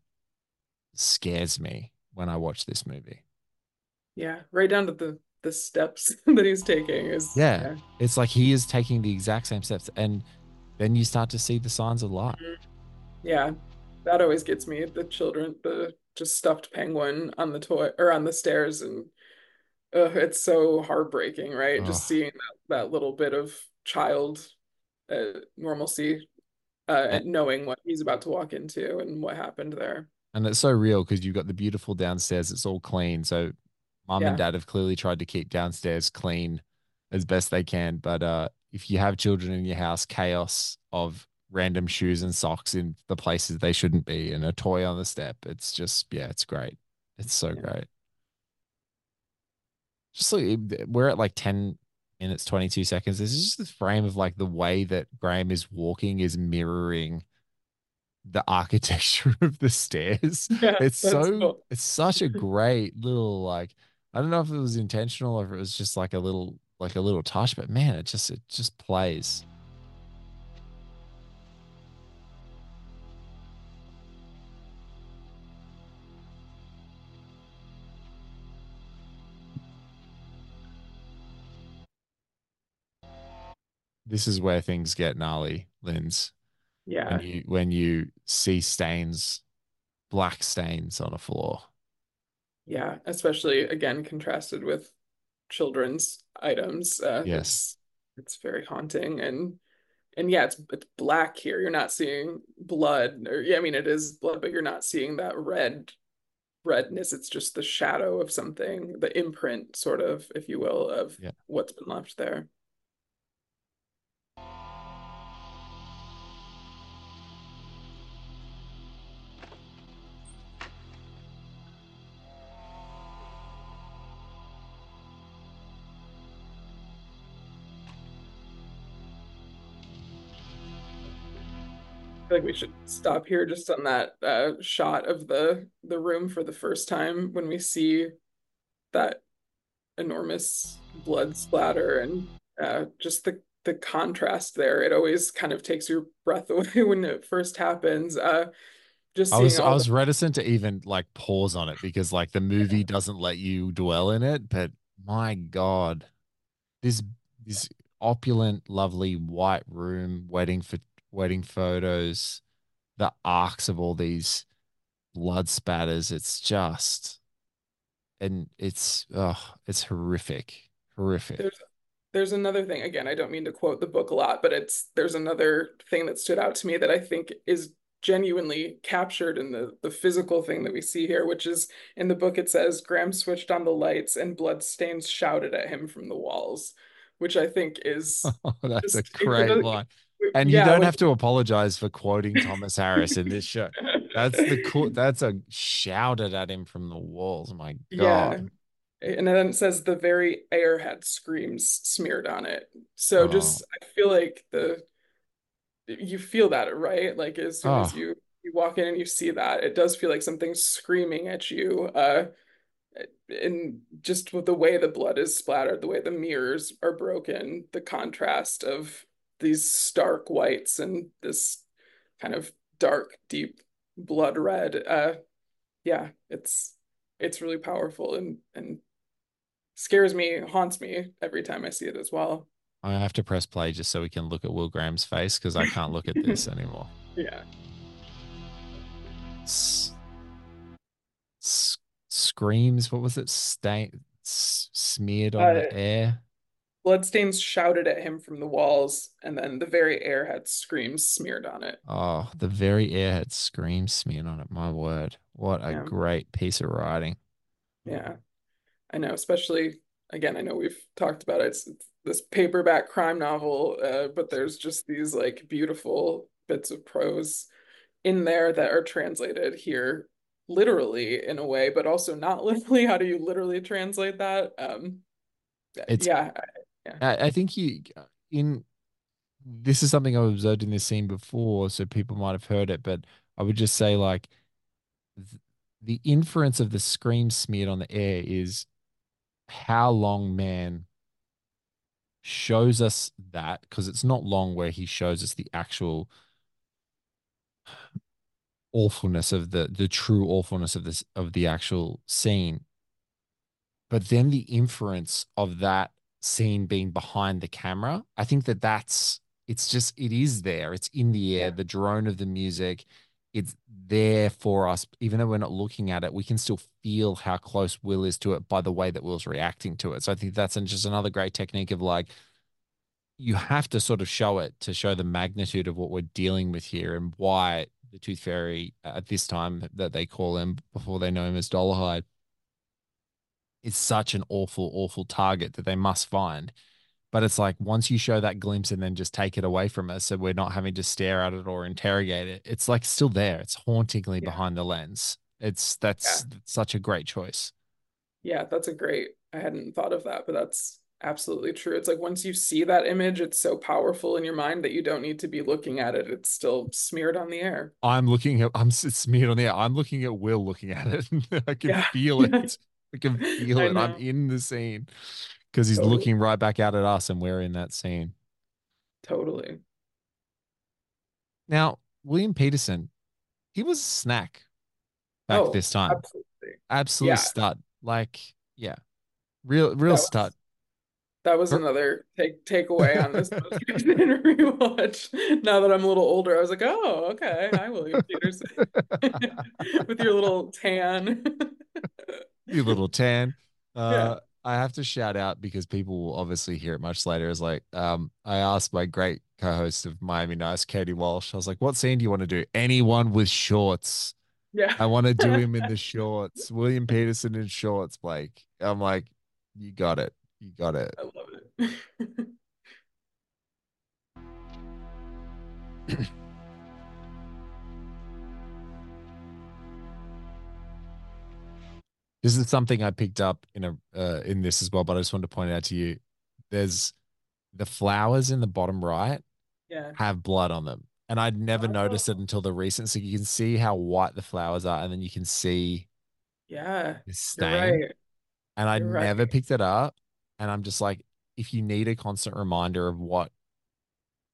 [SPEAKER 7] scares me when I watch this movie.
[SPEAKER 8] Yeah. Right down to the the steps that he's taking is
[SPEAKER 7] Yeah.
[SPEAKER 8] yeah.
[SPEAKER 7] It's like he is taking the exact same steps. And then you start to see the signs of life.
[SPEAKER 8] Yeah. That always gets me. The children, the just stuffed penguin on the toy or on the stairs, and uh, it's so heartbreaking, right? Just
[SPEAKER 7] Oh,
[SPEAKER 8] seeing that, that little bit of child uh, normalcy, uh,
[SPEAKER 7] and,
[SPEAKER 8] and knowing what he's about to walk into and what happened there.
[SPEAKER 7] and it's so real because you've got the beautiful downstairs. It's all clean. So mom and
[SPEAKER 8] Yeah.
[SPEAKER 7] dad have clearly tried to keep downstairs clean as best they can. But uh, if you have children in your house, chaos of random shoes and socks in the places they shouldn't be and a toy on the step, it's just, yeah, it's great. It's so
[SPEAKER 8] Yeah.
[SPEAKER 7] great. Just like we're at like ten minutes, twenty-two seconds. This is just this frame of like the way that Graham is walking is mirroring the architecture of the stairs.
[SPEAKER 8] Yeah,
[SPEAKER 7] It's
[SPEAKER 8] that's
[SPEAKER 7] so
[SPEAKER 8] cool.
[SPEAKER 7] it's such a great little like I don't know if it was intentional or if it was just like a little like a little touch, but man, it just it just plays. This is where things get gnarly, Linz. When
[SPEAKER 8] Yeah.
[SPEAKER 7] you when you see stains, black stains on a floor.
[SPEAKER 8] Yeah. Especially again contrasted with children's items. Uh,
[SPEAKER 7] Yes.
[SPEAKER 8] it's it's very haunting, and and yeah, it's it's black here. You're not seeing blood, or yeah, I mean it is blood, but you're not seeing that red redness. It's just the shadow of something, the imprint, sort of, if you will, of
[SPEAKER 7] Yeah.
[SPEAKER 8] what's been left there. I feel like we should stop here just on that uh, shot of the the room for the first time when we see that enormous blood splatter, and uh, just the the contrast there. It always kind of takes your breath away when it first happens. Uh, just
[SPEAKER 7] I
[SPEAKER 8] seeing
[SPEAKER 7] was I
[SPEAKER 8] all the
[SPEAKER 7] was reticent to even like pause on it because like the movie doesn't let you dwell in it, but my God, this this opulent, lovely white room, wedding for wedding photos, the arcs of all these blood spatters, it's just and it's oh, it's horrific. Horrific.
[SPEAKER 8] there's there's another thing. Again, I don't mean to quote the book a lot, but it's there's another thing that stood out to me that I think is genuinely captured in the the physical thing that we see here, which is in the book it says Graham switched on the lights and bloodstains shouted at him from the walls, which I think is
[SPEAKER 7] Oh, that's a
[SPEAKER 8] just
[SPEAKER 7] great
[SPEAKER 8] incredible.
[SPEAKER 7] line. And you
[SPEAKER 8] Yeah,
[SPEAKER 7] don't
[SPEAKER 8] when
[SPEAKER 7] have to apologize for quoting Thomas Harris in this show. That's the cool. That's a shouted at him from the walls. My
[SPEAKER 8] yeah.
[SPEAKER 7] God.
[SPEAKER 8] And then it says the very air had screams smeared on it. So
[SPEAKER 7] Oh,
[SPEAKER 8] just I feel like the you feel that, right? Like as soon as
[SPEAKER 7] oh,
[SPEAKER 8] you you walk in and you see that, it does feel like something's screaming at you. Uh, and just with the way the blood is splattered, the way the mirrors are broken, the contrast of these stark whites and this kind of dark, deep blood red. Uh, yeah, it's it's really powerful and and scares me, haunts me every time I see it as well.
[SPEAKER 7] I have to press play just so we can look at Will Graham's face because I can't look at this anymore.
[SPEAKER 8] Yeah.
[SPEAKER 7] S- s- screams. What was it? Stain s- smeared on
[SPEAKER 8] Uh,
[SPEAKER 7] the air.
[SPEAKER 8] Bloodstains shouted at him from the walls, and then the very air had screams smeared on it.
[SPEAKER 7] Oh, the very air had screams smeared on it. My word. What a
[SPEAKER 8] Yeah.
[SPEAKER 7] great piece of writing.
[SPEAKER 8] Yeah. I know, especially again, I know we've talked about it. It's, it's this paperback crime novel, uh, but there's just these like beautiful bits of prose in there that are translated here literally in a way, but also not literally. How do you literally translate that? Um,
[SPEAKER 7] It's,
[SPEAKER 8] yeah, yeah,
[SPEAKER 7] I, I think you, in, this is something I've observed in this scene before, so people might have heard it, but I would just say like th- the inference of the scream smeared on the air is how long man shows us that because it's not long where he shows us the actual awfulness of the the true awfulness of this of the actual scene, but then the inference of that scene being behind the camera, I think that that's it's just it is there, it's in the air,
[SPEAKER 8] yeah,
[SPEAKER 7] the drone of the music, it's there for us even though we're not looking at it, we can still feel how close Will is to it by the way that Will's reacting to it. So I think that's just another great technique of like you have to sort of show it to show the magnitude of what we're dealing with here and why the Tooth Fairy at this time that they call him before they know him as Dolarhyde is such an awful, awful target that they must find. But it's like once you show that glimpse and then just take it away from us, so we're not having to stare at it or interrogate it, it's like still there. It's hauntingly
[SPEAKER 8] yeah,
[SPEAKER 7] behind the lens. It's
[SPEAKER 8] yeah.
[SPEAKER 7] that's such a great choice.
[SPEAKER 8] Yeah, that's a great. I hadn't thought of that, but that's absolutely true. It's like once you see that image, it's so powerful in your mind that you don't need to be looking at it. It's still smeared on the air.
[SPEAKER 7] I'm looking at I'm s- smeared on there. I'm looking at Will looking at it. I can
[SPEAKER 8] Yeah.
[SPEAKER 7] feel it. I can feel
[SPEAKER 8] I
[SPEAKER 7] it. I'm
[SPEAKER 8] know.
[SPEAKER 7] in the scene because he's
[SPEAKER 8] Totally.
[SPEAKER 7] looking right back out at us and we're in that scene.
[SPEAKER 8] Totally.
[SPEAKER 7] Now, William Peterson, he was a snack back
[SPEAKER 8] Oh,
[SPEAKER 7] this time.
[SPEAKER 8] absolutely.
[SPEAKER 7] Absolute
[SPEAKER 8] Yeah,
[SPEAKER 7] stud. Like, yeah, real, real
[SPEAKER 8] that
[SPEAKER 7] stud.
[SPEAKER 8] was that was
[SPEAKER 7] Er,
[SPEAKER 8] another take takeaway on this most recent rewatch. Now that I'm a little older, I was like, oh, okay. Hi, William Peterson. With your little tan.
[SPEAKER 7] You little tan.
[SPEAKER 8] Yeah.
[SPEAKER 7] Uh, I have to shout out because people will obviously hear it much later. Is like, um, I asked my great co-host of Miami Nice, Katie Walsh. I was like, "What scene do you want to do? Anyone with shorts?
[SPEAKER 8] Yeah.
[SPEAKER 7] I want to do him in the shorts. William Peterson in shorts, Blake." I'm like, "You got it. You got it."
[SPEAKER 8] I love it.
[SPEAKER 7] This is something I picked up in a uh, in this as well, but I just wanted to point out to you. There's the flowers in the bottom right
[SPEAKER 8] Yeah.
[SPEAKER 7] have blood on them. And I'd never noticed it
[SPEAKER 8] Oh,
[SPEAKER 7] until the recent. So you can see how white the flowers are, and then you can see
[SPEAKER 8] yeah.
[SPEAKER 7] the
[SPEAKER 8] You're
[SPEAKER 7] stain.
[SPEAKER 8] right.
[SPEAKER 7] And I'd
[SPEAKER 8] You're right.
[SPEAKER 7] never picked it up. And I'm just like, if you need a constant reminder of what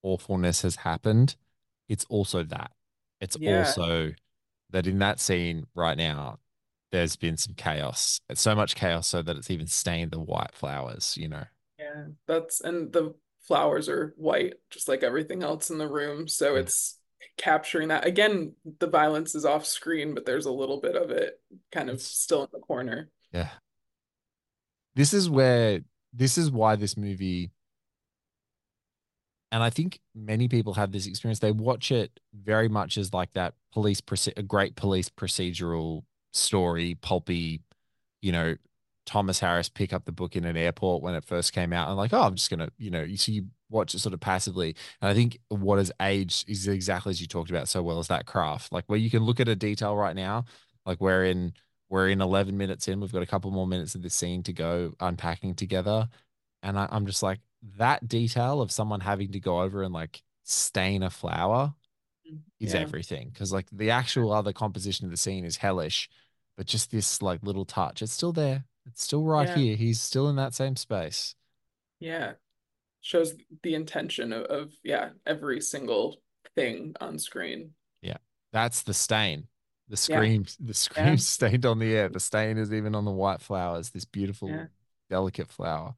[SPEAKER 7] awfulness has happened, it's also that. It's
[SPEAKER 8] Yeah.
[SPEAKER 7] also that in that scene right now, there's been some chaos. It's so much chaos so that it's even stained the white flowers, you know.
[SPEAKER 8] Yeah. That's and the flowers are white, just like everything else in the room. So
[SPEAKER 7] Yeah.
[SPEAKER 8] it's capturing that. Again, the violence is off screen, but there's a little bit of it kind of
[SPEAKER 7] It's
[SPEAKER 8] still in the corner.
[SPEAKER 7] yeah. This is where this is why this movie, and I think many people have this experience. They watch it very much as like that police, a great police procedural story, pulpy, you know, Thomas Harris pick up the book in an airport when it first came out and like, oh, I'm just gonna, you know, you see you watch it sort of passively. And I think what has aged is exactly as you talked about so well as that craft, like where you can look at a detail right now, like we're in we're in eleven minutes in, we've got a couple more minutes of the scene to go unpacking together. And I, I'm just like, that detail of someone having to go over and like stain a flower is
[SPEAKER 8] Yeah.
[SPEAKER 7] everything. Because like the actual other composition of the scene is hellish, but just this like little touch, it's still there. It's still right
[SPEAKER 8] Yeah.
[SPEAKER 7] here. He's still in that same space.
[SPEAKER 8] Yeah. Shows the intention of, of yeah, every single thing on screen.
[SPEAKER 7] Yeah. That's the stain. The
[SPEAKER 8] Yeah.
[SPEAKER 7] scream, the
[SPEAKER 8] Yeah.
[SPEAKER 7] scream stained on the air. The stain is even on the white flowers, this beautiful,
[SPEAKER 8] Yeah.
[SPEAKER 7] delicate flower.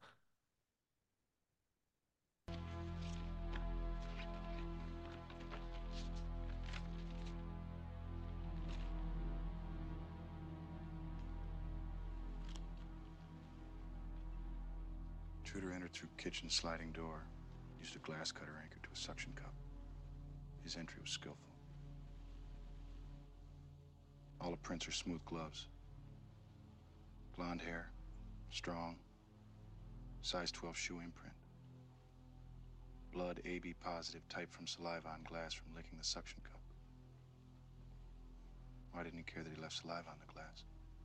[SPEAKER 10] Intruder entered through kitchen sliding door, used a glass cutter anchored to a suction cup. His entry was skillful. All the prints are smooth gloves. Blonde hair, strong, size twelve shoe imprint. Blood A B positive, type from saliva on glass from licking the suction cup. Why didn't he care that he left saliva on the glass?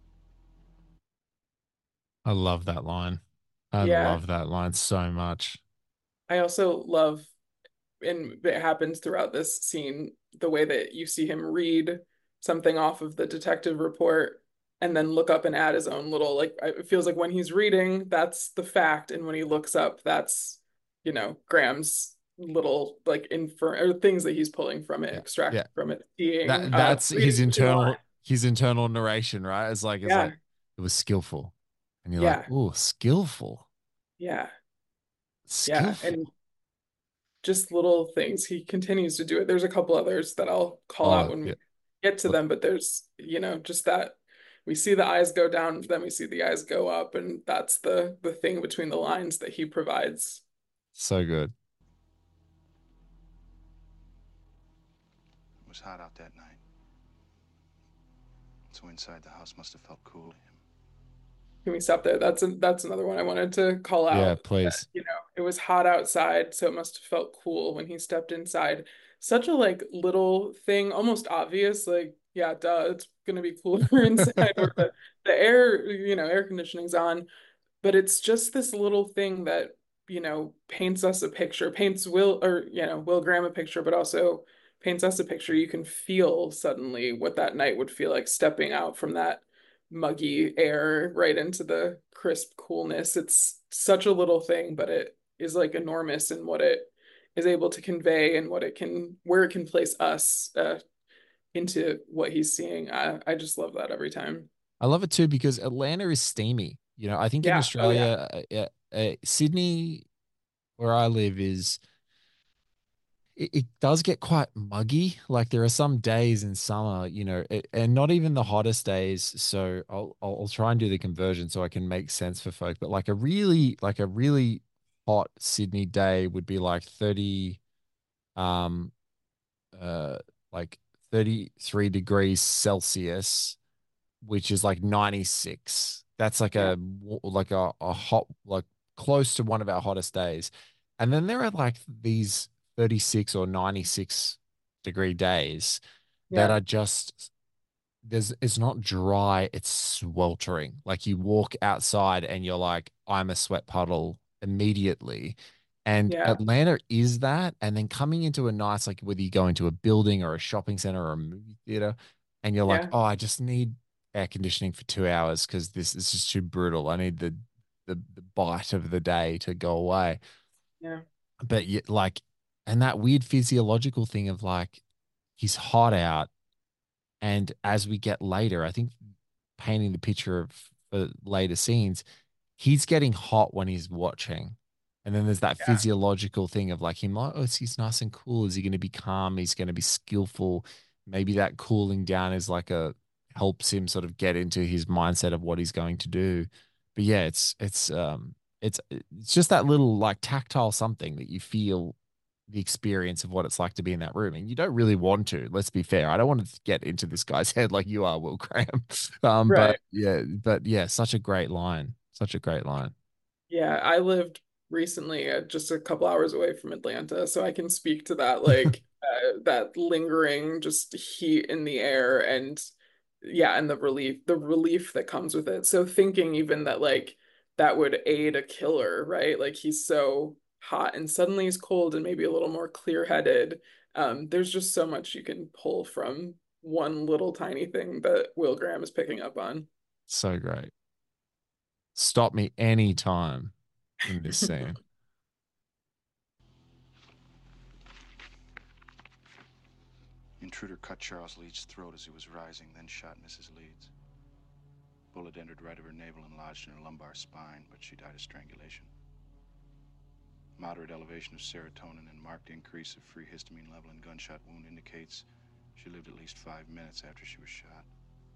[SPEAKER 7] I love that line. I
[SPEAKER 8] Yeah.
[SPEAKER 7] love that line so much.
[SPEAKER 8] I also love, and it happens throughout this scene, the way that you see him read something off of the detective report and then look up and add his own little, like, it feels like when he's reading, that's the fact. And when he looks up, that's, you know, Graham's little, like, infer or things that he's pulling from it,
[SPEAKER 7] Yeah.
[SPEAKER 8] extracting
[SPEAKER 7] Yeah.
[SPEAKER 8] from it, seeing,
[SPEAKER 7] That
[SPEAKER 8] uh,
[SPEAKER 7] that's his
[SPEAKER 8] reading between the
[SPEAKER 7] internal
[SPEAKER 8] lines.
[SPEAKER 7] his internal narration, right? It's like it's
[SPEAKER 8] Yeah.
[SPEAKER 7] like it was skillful. And you're
[SPEAKER 8] Yeah.
[SPEAKER 7] like, oh, skillful.
[SPEAKER 8] Yeah. Yeah.
[SPEAKER 7] Skillful.
[SPEAKER 8] And just little things. He continues to do it. There's a couple others that I'll call out
[SPEAKER 7] Oh,
[SPEAKER 8] when we
[SPEAKER 7] yeah.
[SPEAKER 8] get to them, but there's, you know, just that we see the eyes go down, then we see the eyes go up, and that's the the thing between the lines that he provides.
[SPEAKER 7] So good.
[SPEAKER 10] It was hot out that night. So inside the house must have felt cool to him.
[SPEAKER 8] Can we stop there? That's a, that's another one I wanted to call out.
[SPEAKER 7] Yeah,
[SPEAKER 8] that,
[SPEAKER 7] please.
[SPEAKER 8] you know, it was hot outside, so it must have felt cool when he stepped inside. Such a like little thing, almost obvious, like, yeah, duh, it's gonna be cooler inside where the, the air, you know, air conditioning's on. But it's just this little thing that, you know, paints us a picture, paints Will or, you know, Will Graham a picture, but also paints us a picture. You can feel suddenly what that night would feel like stepping out from that muggy air right into the crisp coolness. It's such a little thing, but it is like enormous in what it is able to convey and what it can, where it can place us uh, into what he's seeing. I, I just love that every time.
[SPEAKER 7] I love it too because Atlanta is steamy. You know, I think in
[SPEAKER 8] Yeah. Oh, yeah.
[SPEAKER 7] Australia, uh, uh, Sydney, where I live, is it, it does get quite muggy. Like there are some days in summer, you know, it, and not even the hottest days. So I'll, I'll I'll try and do the conversion so I can make sense for folk. But like a really like a really hot Sydney day would be like thirty, um, uh, like thirty-three degrees Celsius, which is like ninety-six. That's like
[SPEAKER 8] Yeah.
[SPEAKER 7] a like a, a hot like close to one of our hottest days. And then there are like these thirty-six or ninety-six degree days that
[SPEAKER 8] Yeah.
[SPEAKER 7] are just there's it's not dry, it's sweltering. Like you walk outside and you're like, I'm a sweat puddle immediately. And
[SPEAKER 8] Yeah.
[SPEAKER 7] Atlanta is that. And then coming into a nice, like whether you go into a building or a shopping center or a movie theater, and you're like,
[SPEAKER 8] Yeah.
[SPEAKER 7] oh, I just need air conditioning for two hours because this is just too brutal. I need the the, the bite of the day to go away.
[SPEAKER 8] Yeah.
[SPEAKER 7] But you, like and that weird physiological thing of like he's hot out, and as we get later, I think painting the picture of for later scenes, he's getting hot when he's watching. And then there's that
[SPEAKER 8] Yeah.
[SPEAKER 7] physiological thing of like him, like, oh, he's nice and cool. Is he going to be calm? He's going to be skillful. Maybe that cooling down is like a helps him sort of get into his mindset of what he's going to do. But yeah, it's it's um it's it's just that little like tactile something that you feel the experience of what it's like to be in that room. And you don't really want to, let's be fair. I don't want to get into this guy's head like you are, Will Graham. Um, but
[SPEAKER 8] Right.
[SPEAKER 7] yeah, but yeah, such a great line. Such a great line.
[SPEAKER 8] Yeah, I lived recently uh, just a couple hours away from Atlanta, so I can speak to that like uh, that lingering just heat in the air and yeah, and the relief, the relief that comes with it. So thinking even that like that would aid a killer, right? Like he's so hot and suddenly he's cold and maybe a little more clear-headed. Um, there's just so much you can pull from one little tiny thing that Will Graham is picking up on.
[SPEAKER 7] So great. Stop me anytime in this scene.
[SPEAKER 10] The intruder cut Charles Leeds' throat as he was rising, then shot Missus Leeds. Bullet entered right of her navel and lodged in her lumbar spine, but she died of strangulation. Moderate elevation of serotonin and marked increase of free histamine level in gunshot wound indicates she lived at least five minutes after she was shot.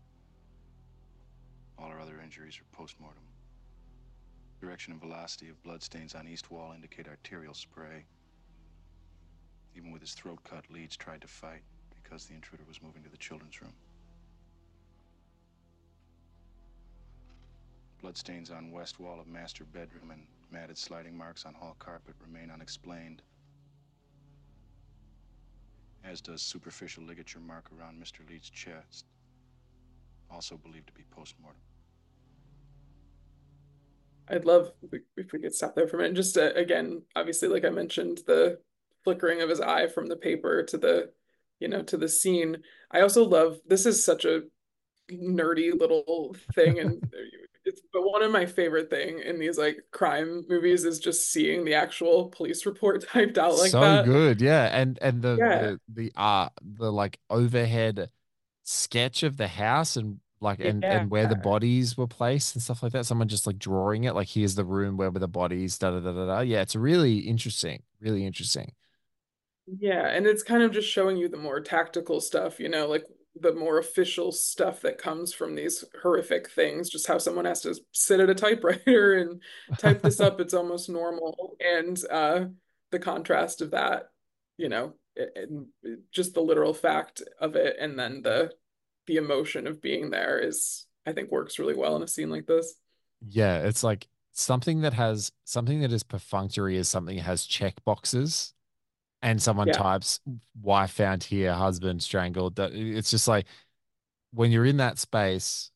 [SPEAKER 10] All her other injuries are post-mortem. Direction and velocity of bloodstains on east wall indicate arterial spray. Even with his throat cut, Leeds tried to fight because the intruder was moving to the children's room. Bloodstains on west wall of master bedroom and matted sliding marks on hall carpet remain unexplained, as does superficial ligature mark around Mister Leeds' chest, also believed to be post-mortem.
[SPEAKER 8] I'd love if we could stop there for a minute. Just to, again, obviously, like I mentioned, the flickering of his eye from the paper to the, you know, to the scene. I also love, this is such a nerdy little thing, and it's but one of my favorite thing in these like crime movies is just seeing the actual police report typed out like
[SPEAKER 7] So
[SPEAKER 8] that.
[SPEAKER 7] good. Yeah. And and the
[SPEAKER 8] Yeah.
[SPEAKER 7] the the uh the like overhead sketch of the house and like and
[SPEAKER 8] Yeah.
[SPEAKER 7] and where the bodies were placed and stuff like that. Someone just like drawing it, like here's the room where were the bodies, da da da da da. Yeah, it's really interesting. Really interesting.
[SPEAKER 8] Yeah, and it's kind of just showing you the more tactical stuff, you know, like the more official stuff that comes from these horrific things, just how someone has to sit at a typewriter and type this up. It's almost normal. And uh, the contrast of that, you know, and just the literal fact of it, and then the the emotion of being there is, I think, works really well in a scene like this.
[SPEAKER 7] Yeah, it's like something that has something that is perfunctory is something that has check boxes and someone
[SPEAKER 8] Yeah.
[SPEAKER 7] types wife found here, husband strangled. That it's just like when you're in that space,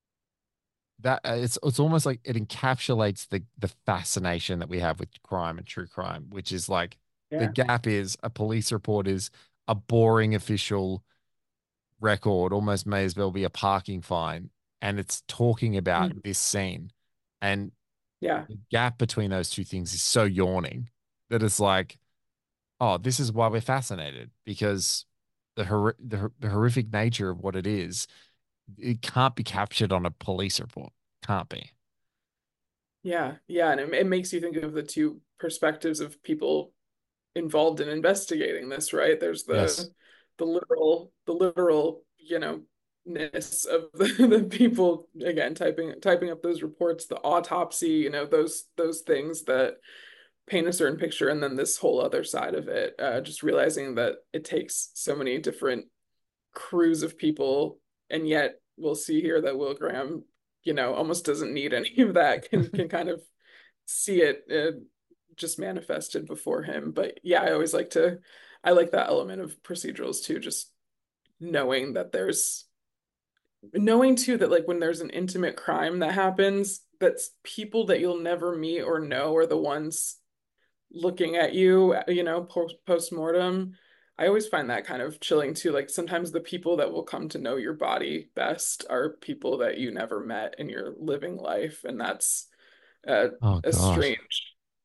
[SPEAKER 7] that uh, it's it's almost like it encapsulates the the fascination that we have with crime and true crime, which is like the
[SPEAKER 8] Yeah.
[SPEAKER 7] gap is a police report is a boring official record, almost may as well be a parking fine, and it's talking about
[SPEAKER 8] Mhm.
[SPEAKER 7] this scene, and
[SPEAKER 8] Yeah.
[SPEAKER 7] the gap between those two things is so yawning that it's like, oh, this is why we're fascinated because the hor- the, hor- the horrific nature of what it is, it can't be captured on a police report. Can't be.
[SPEAKER 8] Yeah. Yeah. And it, it makes you think of the two perspectives of people involved in investigating this, right? There's
[SPEAKER 7] Yes.
[SPEAKER 8] the the literal the literal, you know, ness of the, the people again typing typing up those reports, the autopsy, you know, those those things that paint a certain picture, and then this whole other side of it, uh, just realizing that it takes so many different crews of people, and yet we'll see here that Will Graham, you know, almost doesn't need any of that, can can kind of see it uh, just manifested before him. But yeah, I always like to, I like that element of procedurals too, just knowing that there's, knowing too that like when there's an intimate crime that happens, that's people that you'll never meet or know are the ones looking at you, you know, post post-mortem. I always find that kind of chilling too. Like sometimes the people that will come to know your body best are people that you never met in your living life, and that's uh,
[SPEAKER 7] Oh
[SPEAKER 8] a
[SPEAKER 7] gosh.
[SPEAKER 8] strange.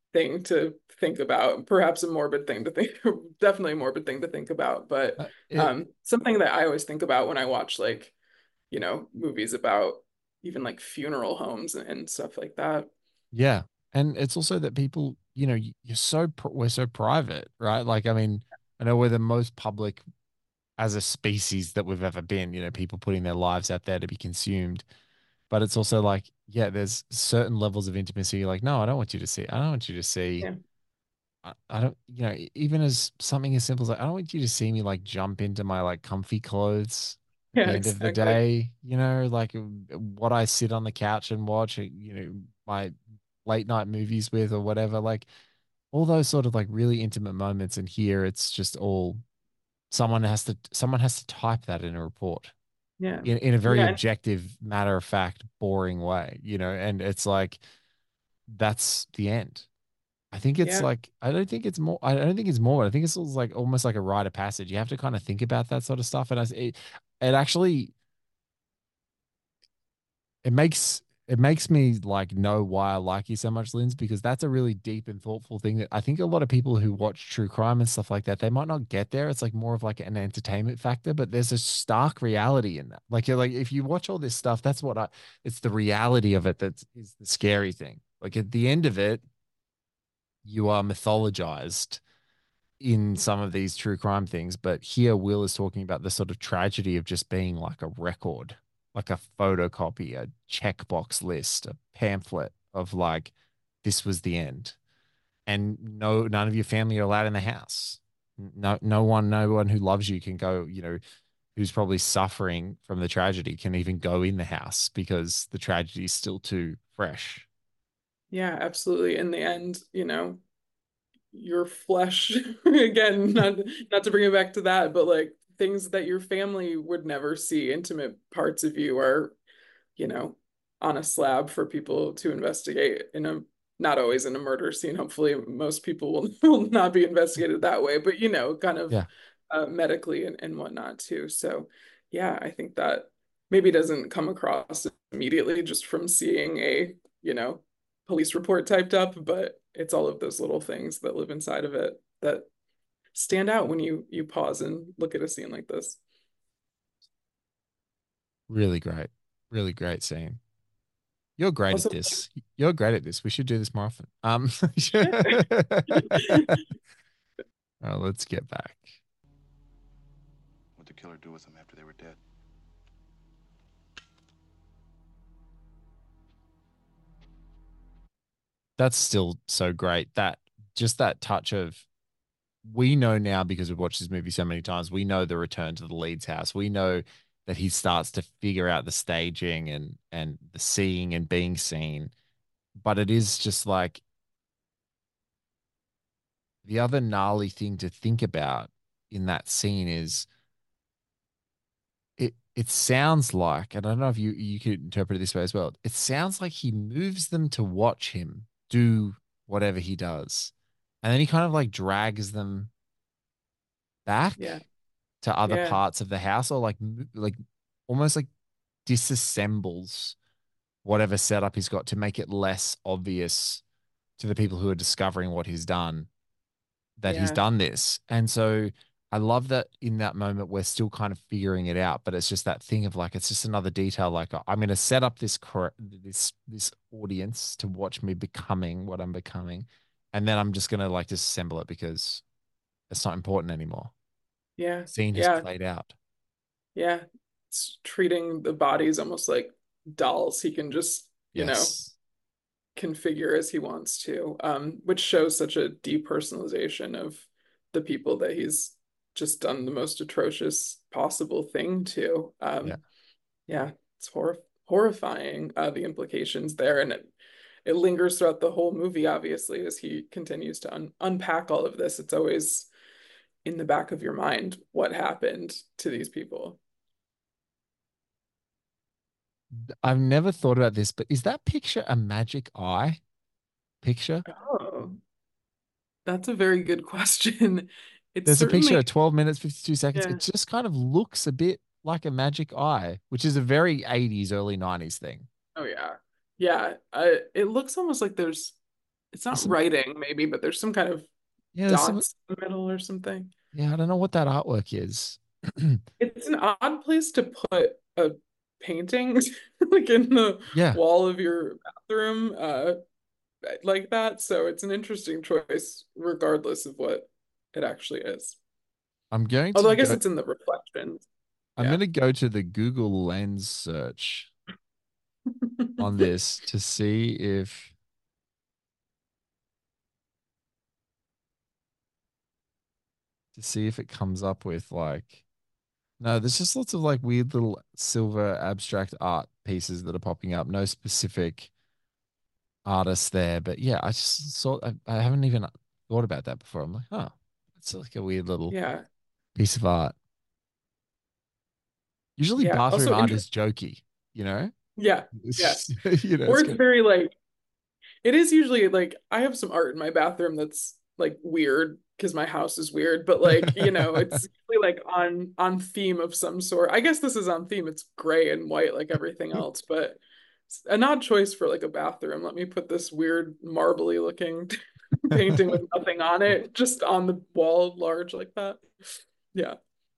[SPEAKER 8] thing to think about, perhaps a morbid thing to think, definitely a morbid thing to think about, but
[SPEAKER 7] Uh, it,
[SPEAKER 8] um, something that I always think about when I watch like, you know, movies about even like funeral homes and stuff like that.
[SPEAKER 7] yeah. And it's also that people, you know, y- you're so, pr- we're so private, right? Like, I mean, I know we're the most public as a species that we've ever been, you know, people putting their lives out there to be consumed. But it's also like, yeah, there's certain levels of intimacy. You're like, no, I don't want you to see. I don't want you to see.
[SPEAKER 8] Yeah.
[SPEAKER 7] I, I don't, you know, e- even as something as simple as like, I don't want you to see me like jump into my like comfy clothes at
[SPEAKER 8] Yeah,
[SPEAKER 7] the end of the
[SPEAKER 8] exactly.
[SPEAKER 7] day, you know, like uh, what I sit on the couch and watch, uh, you know, my late night movies with or whatever. Like all those sort of like really intimate moments. And here it's just all someone has to, someone has to type that in a report
[SPEAKER 8] Yeah.
[SPEAKER 7] in, in a very
[SPEAKER 8] Yeah.
[SPEAKER 7] objective, matter of fact, boring way, you know, and it's like that's the end. I think it's
[SPEAKER 8] Yeah.
[SPEAKER 7] like I don't think it's more. I don't think it's more. I think it's like almost like a rite of passage. You have to kind of think about that sort of stuff, and I, it it actually it makes it makes me like know why I like you so much, Linz, because that's a really deep and thoughtful thing that I think a lot of people who watch true crime and stuff like that, they might not get there. It's like more of like an entertainment factor, but there's a stark reality in that. Like you're like if you watch all this stuff, that's what I. It's the reality of it that is the scary thing. Like at the end of it, you are mythologized in some of these true crime things, but here Will is talking about the sort of tragedy of just being like a record, like a photocopy, a checkbox list, a pamphlet of like, this was the end. And no, none of your family are allowed in the house. No, no one, no one who loves you can go, you know, who's probably suffering from the tragedy can even go in the house because the tragedy is still too fresh.
[SPEAKER 8] Yeah, absolutely. In the end, you know, your flesh again, not not to bring it back to that, but like things that your family would never see, intimate parts of you are, you know, on a slab for people to investigate in a not always in a murder scene. Hopefully, most people will, will not be investigated that way, but you know, kind of
[SPEAKER 7] Yeah.
[SPEAKER 8] uh, medically and, and whatnot too. So, yeah, I think that maybe doesn't come across immediately just from seeing a, you know, police report typed up, but it's all of those little things that live inside of it that stand out when you you pause and look at a scene like this.
[SPEAKER 7] Really great. Really great scene. You're great at
[SPEAKER 8] Also,
[SPEAKER 7] this. You're great at this. We should do this more often. Um, oh, let's get back.
[SPEAKER 10] What'd the killer do with them after they were dead?
[SPEAKER 7] That's still so great. That just that touch of we know now because we've watched this movie so many times. We know the return to the Leeds house. We know that he starts to figure out the staging and and the seeing and being seen. But it is just like the other gnarly thing to think about in that scene is it it sounds like, and I don't know if you you could interpret it this way as well. It sounds like he moves them to watch him do whatever he does, and then he kind of like drags them back
[SPEAKER 8] yeah,
[SPEAKER 7] to other
[SPEAKER 8] yeah,
[SPEAKER 7] parts of the house, or like like almost like disassembles whatever setup he's got to make it less obvious to the people who are discovering what he's done that he's
[SPEAKER 8] yeah,
[SPEAKER 7] done this. And so I love that in that moment we're still kind of figuring it out, but it's just that thing of like it's just another detail. Like I'm going to set up this cor- this this audience to watch me becoming what I'm becoming, and then I'm just going to like disassemble it because it's not important anymore.
[SPEAKER 8] yeah,
[SPEAKER 7] Scene has
[SPEAKER 8] yeah,
[SPEAKER 7] played out.
[SPEAKER 8] yeah. It's treating the bodies almost like dolls. He can just, you know,
[SPEAKER 7] Yes.
[SPEAKER 8] configure as he wants to, um, which shows such a depersonalization of the people that he's just done the most atrocious possible thing to.
[SPEAKER 7] Yeah.
[SPEAKER 8] Um, yeah, it's hor horrifying, uh, the implications there, and it it lingers throughout the whole movie. Obviously, as he continues to un unpack all of this, it's always in the back of your mind what happened to these people.
[SPEAKER 7] I've never thought about this, but is that picture a magic eye picture?
[SPEAKER 8] Oh, that's a very good question. It's
[SPEAKER 7] There's a picture
[SPEAKER 8] certainly,
[SPEAKER 7] at twelve minutes, fifty-two seconds.
[SPEAKER 8] yeah.
[SPEAKER 7] It just kind of looks a bit like a magic eye, which is a very eighties, early nineties thing.
[SPEAKER 8] Oh yeah. Yeah. I, it looks almost like there's It's not
[SPEAKER 7] Some,
[SPEAKER 8] writing maybe, but there's some kind of
[SPEAKER 7] yeah, there's some,
[SPEAKER 8] dots in the middle or something.
[SPEAKER 7] yeah, I don't know what that artwork is.
[SPEAKER 8] It's an odd place to put a painting, like in the
[SPEAKER 7] Yeah,
[SPEAKER 8] wall of your bathroom, uh, like that. So it's an interesting choice, regardless of what it actually is.
[SPEAKER 7] I'm going to
[SPEAKER 8] Although I guess
[SPEAKER 7] go.
[SPEAKER 8] it's in the reflections.
[SPEAKER 7] I'm
[SPEAKER 8] Yeah.
[SPEAKER 7] going to go to the Google Lens search on this to see if to see if it comes up with like no, there's just lots of like weird little silver abstract art pieces that are popping up. No specific artist there, but yeah, I just saw. I, I haven't even thought about that before. I'm like, oh, it's like a weird little
[SPEAKER 8] Yeah.
[SPEAKER 7] piece of art. Usually,
[SPEAKER 8] Yeah.
[SPEAKER 7] bathroom
[SPEAKER 8] Also
[SPEAKER 7] art
[SPEAKER 8] interesting.
[SPEAKER 7] is jokey, you know.
[SPEAKER 8] Yeah.
[SPEAKER 7] It's
[SPEAKER 8] Yes.
[SPEAKER 7] just, you know,
[SPEAKER 8] Or
[SPEAKER 7] it's
[SPEAKER 8] it's
[SPEAKER 7] good.
[SPEAKER 8] very like it is usually like I have some art in my bathroom that's like weird because my house is weird, but like, you know, it's usually like on on theme of some sort. I guess this is on theme. It's gray and white like everything else, but it's an odd choice for like a bathroom. Let me put this weird marbly looking painting with nothing on it just on the wall large like that. Yeah.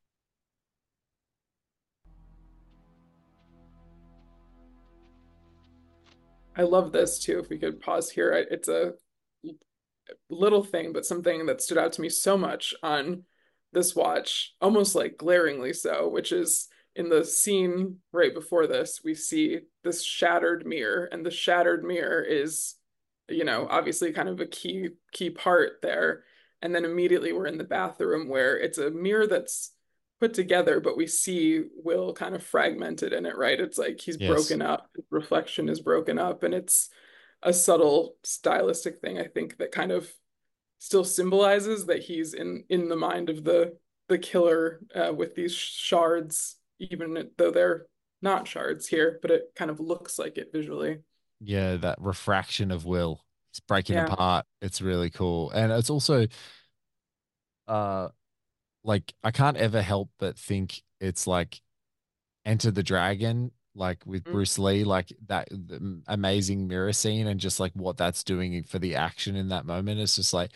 [SPEAKER 8] I love this too. If we could pause here, it's a little thing, but something that stood out to me so much on this watch, almost like glaringly so, which is in the scene right before this, we see this shattered mirror, and the shattered mirror is, you know, obviously kind of a key key part there. And then immediately we're in the bathroom where it's a mirror that's put together, but we see Will kind of fragmented in it, right? It's like he's
[SPEAKER 7] Yes.
[SPEAKER 8] broken up, his reflection is broken up, and it's a subtle stylistic thing, I think, that kind of still symbolizes that he's in in the mind of the the killer uh, with these shards, even though they're not shards here, but it kind of looks like it visually.
[SPEAKER 7] Yeah, that refraction of will. It's breaking
[SPEAKER 8] Yeah,
[SPEAKER 7] apart. It's really cool. And it's also uh like I can't ever help but think it's like Enter the Dragon, like with
[SPEAKER 8] mm,
[SPEAKER 7] Bruce Lee, like that the amazing mirror scene and just like what that's doing for the action in that moment. It's just like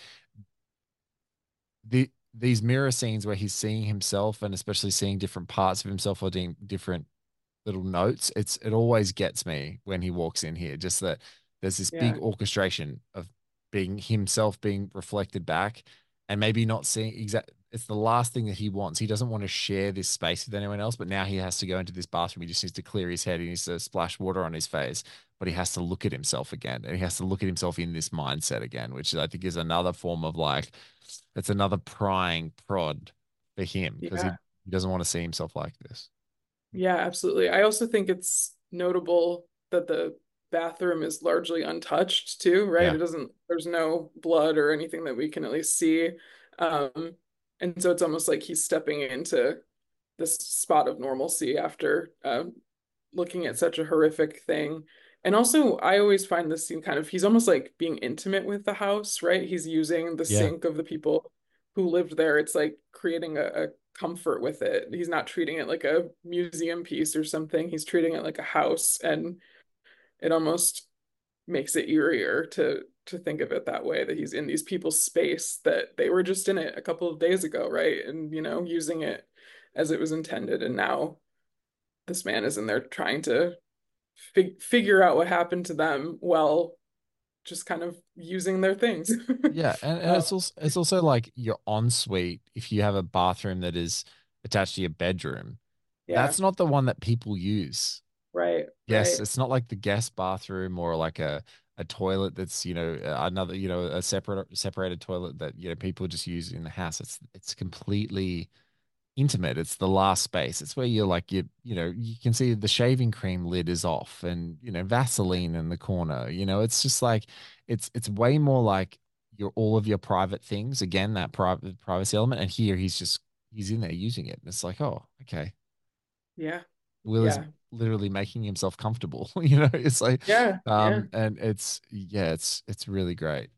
[SPEAKER 7] the these mirror scenes where he's seeing himself and especially seeing different parts of himself or doing different little notes. It's it always gets me when he walks in here. Just that there's this big
[SPEAKER 8] yeah,
[SPEAKER 7] orchestration of being himself being reflected back and maybe not seeing exact. It's the last thing that he wants. He doesn't want to share this space with anyone else, but now he has to go into this bathroom. He just needs to clear his head. He needs to splash water on his face, but he has to look at himself again, and he has to look at himself in this mindset again, which I think is another form of like, it's another prying prod for him because he,
[SPEAKER 8] yeah,
[SPEAKER 7] he doesn't want to see himself like this.
[SPEAKER 8] yeah, absolutely. I also think it's notable that the bathroom is largely untouched too, right?
[SPEAKER 7] Yeah.
[SPEAKER 8] It doesn't, there's no blood or anything that we can at least see. Um, and so it's almost like he's stepping into this spot of normalcy after um, looking at such a horrific thing. And also, I always find this scene kind of, he's almost like being intimate with the house, right? He's using the
[SPEAKER 7] Yeah.
[SPEAKER 8] sink of the people who lived there. It's like creating a, a comfort with it. He's not treating it like a museum piece or something. He's treating it like a house. And it almost makes it eerier to to think of it that way, that he's in these people's space that they were just in it a couple of days ago, right? And you know, using it as it was intended, and now this man is in there trying to fig- figure out what happened to them while just kind of using their things.
[SPEAKER 7] Yeah, and, and
[SPEAKER 8] uh,
[SPEAKER 7] it's also it's also like your ensuite if you have a bathroom that is attached to your bedroom.
[SPEAKER 8] yeah,
[SPEAKER 7] That's not the one that people use.
[SPEAKER 8] right,
[SPEAKER 7] Yes,
[SPEAKER 8] right.
[SPEAKER 7] it's not like the guest bathroom or like a a toilet that's, you know, another, you know, a separate separated toilet that, you know, people just use in the house. It's it's completely intimate. It's the last space. It's where you're like, you you know, you can see the shaving cream lid is off and, you know, Vaseline in the corner. You know, it's just like it's it's way more like your all of your private things. Again, that private privacy element. And here he's just he's in there using it. And it's like, oh, okay.
[SPEAKER 8] Yeah,
[SPEAKER 7] Will is
[SPEAKER 8] yeah,
[SPEAKER 7] literally making himself comfortable. You know, it's like
[SPEAKER 8] yeah, yeah.
[SPEAKER 7] um and it's yeah, it's it's really great.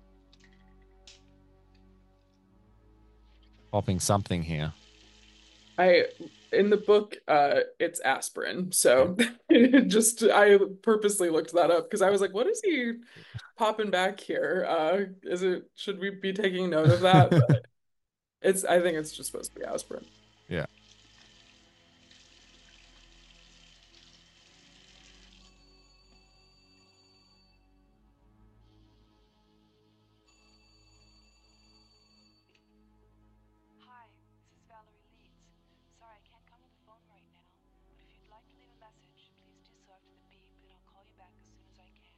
[SPEAKER 7] Popping something here.
[SPEAKER 8] I in the book, uh, it's aspirin.
[SPEAKER 7] Yeah.
[SPEAKER 8] So it just I purposely looked that up because I was like, what is he popping back here? Uh, is it should we be taking note of that? But it's I think it's just supposed to be aspirin.
[SPEAKER 7] Yeah.
[SPEAKER 11] Hi, this is Valerie Leeds. Sorry, I can't come to the phone right now, but if you'd like to leave a message, please do so after the beep, and I'll call you back as soon as I can.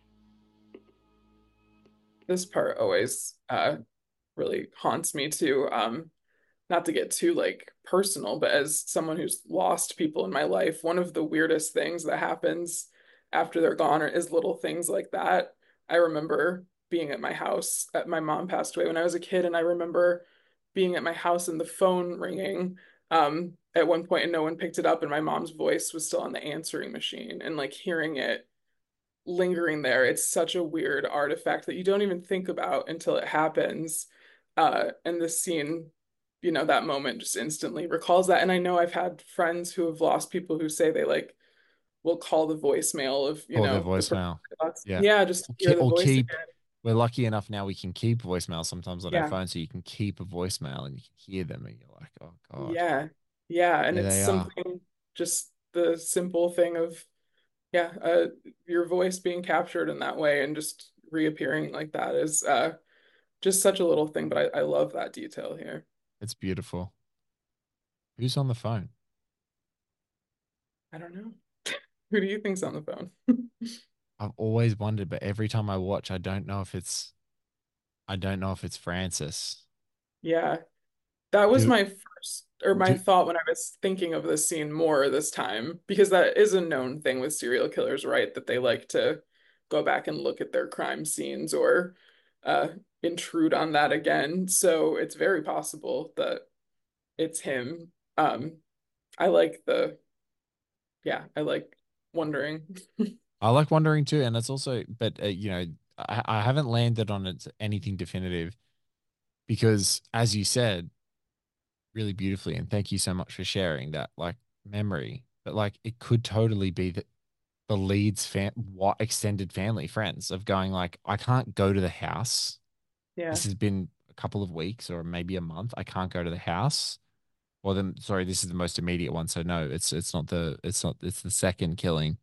[SPEAKER 8] This part always uh really haunts me too. Um, not to get too like personal, but as someone who's lost people in my life, one of the weirdest things that happens after they're gone are, is little things like that. I remember being at my house, at my mom passed away when I was a kid, and I remember being at my house and the phone ringing um at one point and no one picked it up and my mom's voice was still on the answering machine and like hearing it lingering there. It's such a weird artifact that you don't even think about until it happens. Uh, and this scene, you know, that moment just instantly recalls that. And I know I've had friends who have lost people who say they like will call the voicemail of, you
[SPEAKER 7] Or their
[SPEAKER 8] know, the person
[SPEAKER 7] voicemail.
[SPEAKER 8] they lost.
[SPEAKER 7] Yeah.
[SPEAKER 8] Yeah, just to
[SPEAKER 7] Or,
[SPEAKER 8] hear
[SPEAKER 7] ke-
[SPEAKER 8] the
[SPEAKER 7] or
[SPEAKER 8] voice
[SPEAKER 7] keep,
[SPEAKER 8] again.
[SPEAKER 7] we're lucky enough now we can keep voicemail sometimes on our
[SPEAKER 8] Yeah.
[SPEAKER 7] phone, so you can keep a voicemail and you can hear them and you're like, oh God,
[SPEAKER 8] Yeah. Yeah. And
[SPEAKER 7] there
[SPEAKER 8] it's
[SPEAKER 7] they are.
[SPEAKER 8] something just the simple thing of, yeah, uh, your voice being captured in that way and just reappearing like that is uh just such a little thing, but I, I love that detail here.
[SPEAKER 7] It's beautiful. Who's on the phone?
[SPEAKER 8] I don't know. Who do you think's on the phone?
[SPEAKER 7] I've always wondered, but every time I watch, I don't know if it's, I don't know if it's Francis.
[SPEAKER 8] Yeah, that was
[SPEAKER 7] Do,
[SPEAKER 8] my first or my
[SPEAKER 7] do,
[SPEAKER 8] thought when I was thinking of this scene more this time, because that is a known thing with serial killers, right? That they like to go back and look at their crime scenes or uh, intrude on that again. So it's very possible that it's him. Um, I like the, yeah, I like wondering.
[SPEAKER 7] I like wondering too, and it's also, but uh, you know, I, I haven't landed on it anything definitive because, as you said, really beautifully, and thank you so much for sharing that, like memory. But like, it could totally be that the Leeds fam what extended family friends of going like, I can't go to the house.
[SPEAKER 8] Yeah,
[SPEAKER 7] This has been a couple of weeks or maybe a month. I can't go to the house. Or the sorry, this is the most immediate one. So no, it's it's not the it's not it's the second killing.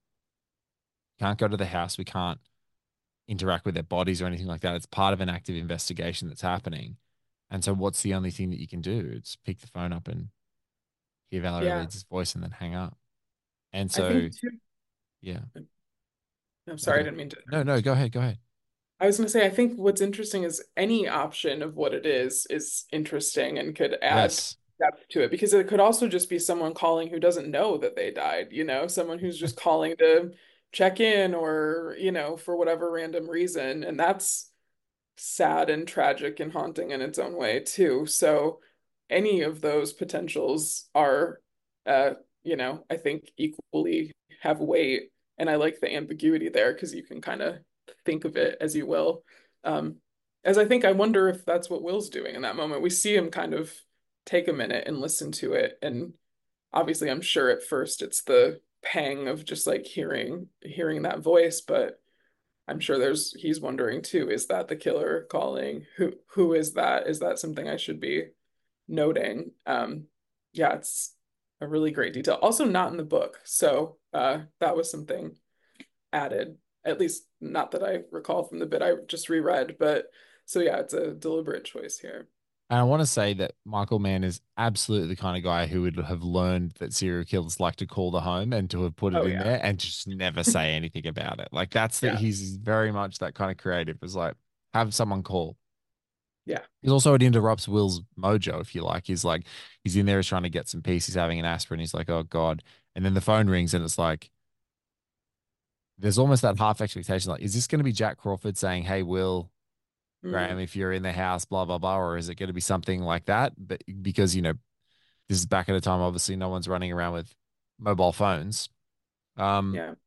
[SPEAKER 7] Can't go to the house. We can't interact with their bodies or anything like that. It's part of an active investigation that's happening. And so what's the only thing that you can do? It's pick the phone up and hear Valerie
[SPEAKER 8] yeah.
[SPEAKER 7] Leeds' voice and then hang up. And
[SPEAKER 8] I
[SPEAKER 7] so
[SPEAKER 8] think too.
[SPEAKER 7] yeah.
[SPEAKER 8] I'm
[SPEAKER 7] No,
[SPEAKER 8] sorry, I didn't mean to.
[SPEAKER 7] no, no, go ahead, go ahead.
[SPEAKER 8] I was going to say, I think what's interesting is any option of what it is is interesting and could add
[SPEAKER 7] Yes.
[SPEAKER 8] depth to it because it could also just be someone calling who doesn't know that they died, you know, someone who's just calling to check in or, you know, for whatever random reason. And that's sad and tragic and haunting in its own way, too. So any of those potentials are, uh, you know, I think equally have weight. And I like the ambiguity there because you can kind of think of it as you will. Um, as I think I wonder if that's what Will's doing in that moment. We see him kind of take a minute and listen to it. And obviously I'm sure at first it's the pang of just like hearing hearing that voice, but I'm sure there's he's wondering too, is that the killer calling? Who who is that? Is that something I should be noting? Um, yeah, it's a really great detail. Also not in the book. So uh that was something added, at least not that I recall from the bit I just reread, but so yeah, it's a deliberate choice here.
[SPEAKER 7] And I want to say that Michael Mann is absolutely the kind of guy who would have learned that serial killers like to call the home and to have put it
[SPEAKER 8] Oh
[SPEAKER 7] in
[SPEAKER 8] yeah.
[SPEAKER 7] there and just never say anything about it. Like that's that
[SPEAKER 8] Yeah.
[SPEAKER 7] he's very much that kind of creative. It's like have someone call.
[SPEAKER 8] Yeah.
[SPEAKER 7] He's also it interrupts Will's mojo, if you like. He's like he's in there, he's trying to get some peace. He's having an aspirin. He's like, oh God. And then the phone rings and it's like there's almost that half expectation, like, is this going to be Jack Crawford saying, hey, Will, Graham,
[SPEAKER 8] Mm,
[SPEAKER 7] if you're in the house, blah, blah, blah, or is it going to be something like that? But because, you know, this is back at a time, obviously, no one's running around with mobile phones. Um,
[SPEAKER 8] yeah.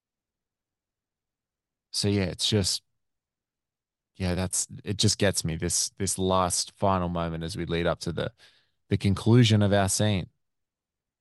[SPEAKER 7] so yeah, it's just, yeah, that's it just gets me this this last final moment as we lead up to the the conclusion of our scene.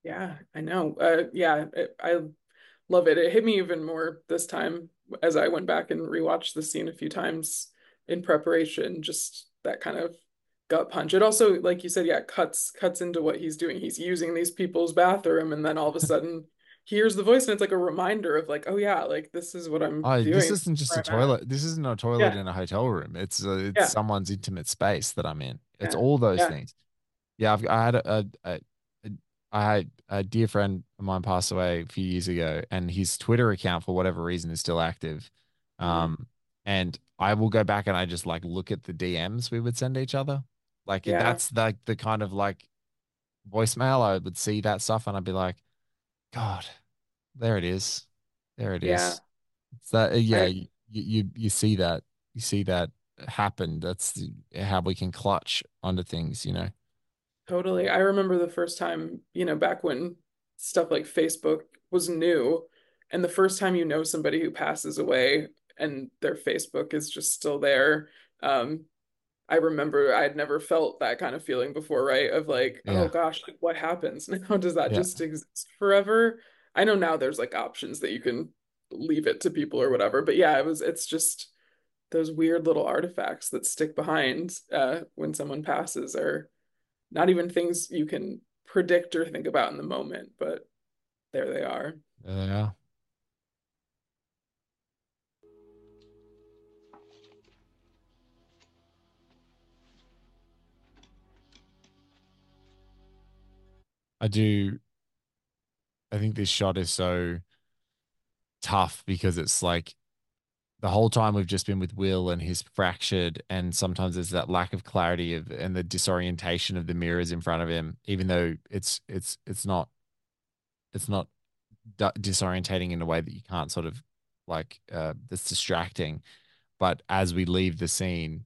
[SPEAKER 8] Yeah, I know. Uh, yeah, it, I love it. It hit me even more this time as I went back and rewatched the scene a few times in preparation, just that kind of gut punch. It also, like you said, yeah, cuts cuts into what he's doing. He's using these people's bathroom, and then all of a sudden he hears the voice, and it's like a reminder of like, oh yeah, like this is what I'm
[SPEAKER 7] Oh, this
[SPEAKER 8] doing. This
[SPEAKER 7] isn't
[SPEAKER 8] is
[SPEAKER 7] just a
[SPEAKER 8] where I'm at.
[SPEAKER 7] toilet. This isn't a toilet
[SPEAKER 8] Yeah,
[SPEAKER 7] in a hotel room. It's uh, it's
[SPEAKER 8] yeah,
[SPEAKER 7] someone's intimate space that I'm in. It's
[SPEAKER 8] yeah,
[SPEAKER 7] all those
[SPEAKER 8] yeah.
[SPEAKER 7] things. Yeah, I've, I had a, a, a, a I had a dear friend of mine pass away a few years ago, and his Twitter account, for whatever reason, is still active.
[SPEAKER 8] Mm,
[SPEAKER 7] Um, and I will go back and I just like look at the D Ms we would send each other. Like
[SPEAKER 8] yeah,
[SPEAKER 7] that's like the kind of like voicemail I would see that stuff, and I'd be like, God, there it is, there it
[SPEAKER 8] yeah.
[SPEAKER 7] is. It's that, uh, yeah,
[SPEAKER 8] I
[SPEAKER 7] you, you you see that, you see that happen. That's the, how we can clutch onto things, you know.
[SPEAKER 8] Totally. I remember the first time, you know, back when stuff like Facebook was new, and the first time you know somebody who passes away and their Facebook is just still there. Um, I remember I had never felt that kind of feeling before, right? Of like, oh
[SPEAKER 7] Yeah,
[SPEAKER 8] gosh, like what happens now? Does that
[SPEAKER 7] yeah.
[SPEAKER 8] just exist forever? I know now there's like options that you can leave it to people or whatever, but yeah, it was it's just those weird little artifacts that stick behind uh when someone passes are not even things you can predict or think about in the moment, but there they are.
[SPEAKER 7] Yeah. I do. I think this shot is so tough because it's like the whole time we've just been with Will and he's fractured, and sometimes there's that lack of clarity of and the disorientation of the mirrors in front of him, even though it's it's it's not it's not disorientating in a way that you can't sort of like uh that's distracting. But as we leave the scene,